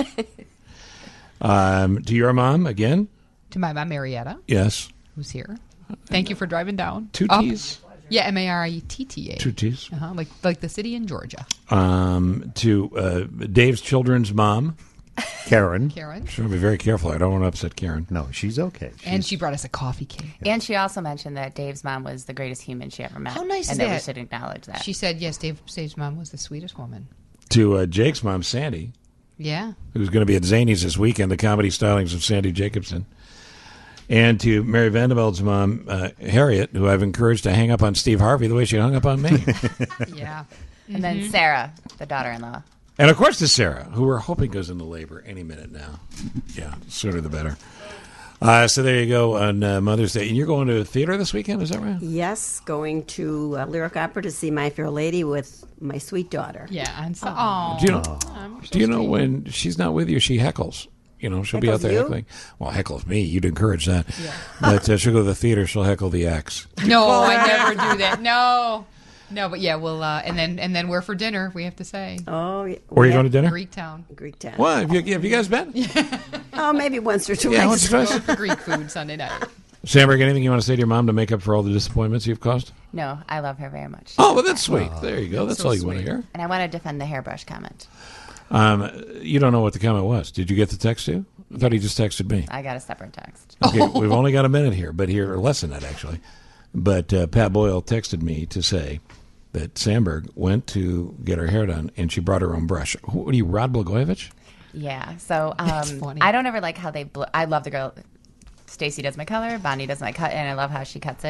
To your mom, again? To my mom, Marietta, Yes. who's here. Thank you for driving down. Two Up. T's? Yeah, Marietta. 2 T's. Like the city in Georgia. To Dave's children's mom, Karen. Should be very careful. I don't want to upset Karen. No, she's okay. And she brought us a coffee cake. And she also mentioned that Dave's mom was the greatest human she ever met. How nice and is that? that? We should acknowledge that. She said, yes, Dave's mom was the sweetest woman. To Jake's mom, Sandy, Yeah. who's going to be at Zany's this weekend, the comedy stylings of Sandy Jacobson. And to Mary Vanderbilt's mom, Harriet, who I've encouraged to hang up on Steve Harvey the way she hung up on me. Yeah. And then Sarah, the daughter-in-law. And, of course, to Sarah, who we're hoping goes into labor any minute now. Yeah, sooner the better. So there you go on Mother's Day. And you're going to a theater this weekend, is that right? Yes, going to Lyric Opera to see My Fair Lady with my sweet daughter. Yeah. And so, oh. Do you know when she's not with you, she heckles? You know, she'll be out Heckles there you? heckling. Well, heckles me. You'd encourage that. Yeah. But she'll go to the theater. She'll heckle the acts. No, I never do that. No, but yeah, we'll and then where for dinner? We have to say. Oh, yeah. Where are you going to dinner? Greektown. Greektown. What? Have you guys been? Oh, maybe once or Yeah, twice. once or twice. Greek food Sunday night. Sandberg, anything you want to say to your mom to make up for all the disappointments you've caused? No, I love her very much. Oh, well, that's sweet. There you go. That's so all you want to sweet. hear. And I want to defend the hairbrush comment. You don't know what the comment was. Did you get the text too? I thought he just texted me. I got a separate text. Okay, we've only got a minute here, or less than that, actually. But Pat Boyle texted me to say that Sandberg went to get her hair done, and she brought her own brush. Who are you, Rod Blagojevich? Yeah, so funny. I don't ever like how they I love the girl. Stacy does my color, Bonnie does my cut, and I love how she cuts it.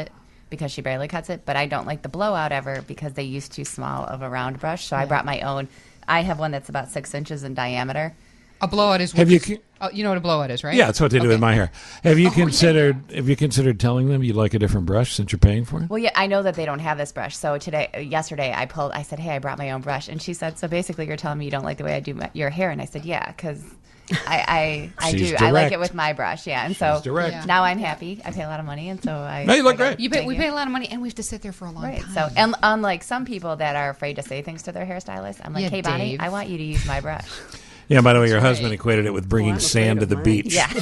because she barely cuts it. But I don't like the blowout ever because they use too small of a round brush. So I brought my own. I have one that's about 6 inches in diameter. A blowout is. You know what a blowout is, right? Yeah, that's what they do with my hair. Have you considered telling them you'd like a different brush since you're paying for it? Well, yeah, I know that they don't have this brush. So yesterday, I said, hey, I brought my own brush, and she said, so basically, you're telling me you don't like the way I do your hair, and I said, yeah, because I do. Direct. I like it with my brush, yeah, and so direct. now I'm happy. I pay a lot of money, and so I. No, you look great. We pay a lot of money, and we have to sit there for a long time. So, and unlike some people that are afraid to say things to their hairstylist, I'm like, Yeah, hey, Bonnie, Dave. I want you to use my brush. Yeah, by the way, your husband equated it with bringing sand to the beach. Yeah.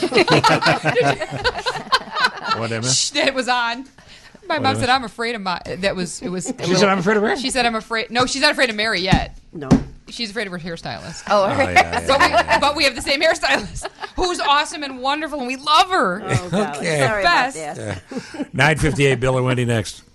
Whatever. It was on. My mom said, "I'm afraid of my." That was. It was. She said, "I'm afraid of Mary." She said, "I'm afraid." No, she's not afraid of Mary yet. No. She's afraid of her hairstylist. Oh, but we have the same hairstylist, who's awesome and wonderful, and we love her. Oh, God. Okay. Sorry Best. about this. 9:58, Bill and Wendy next.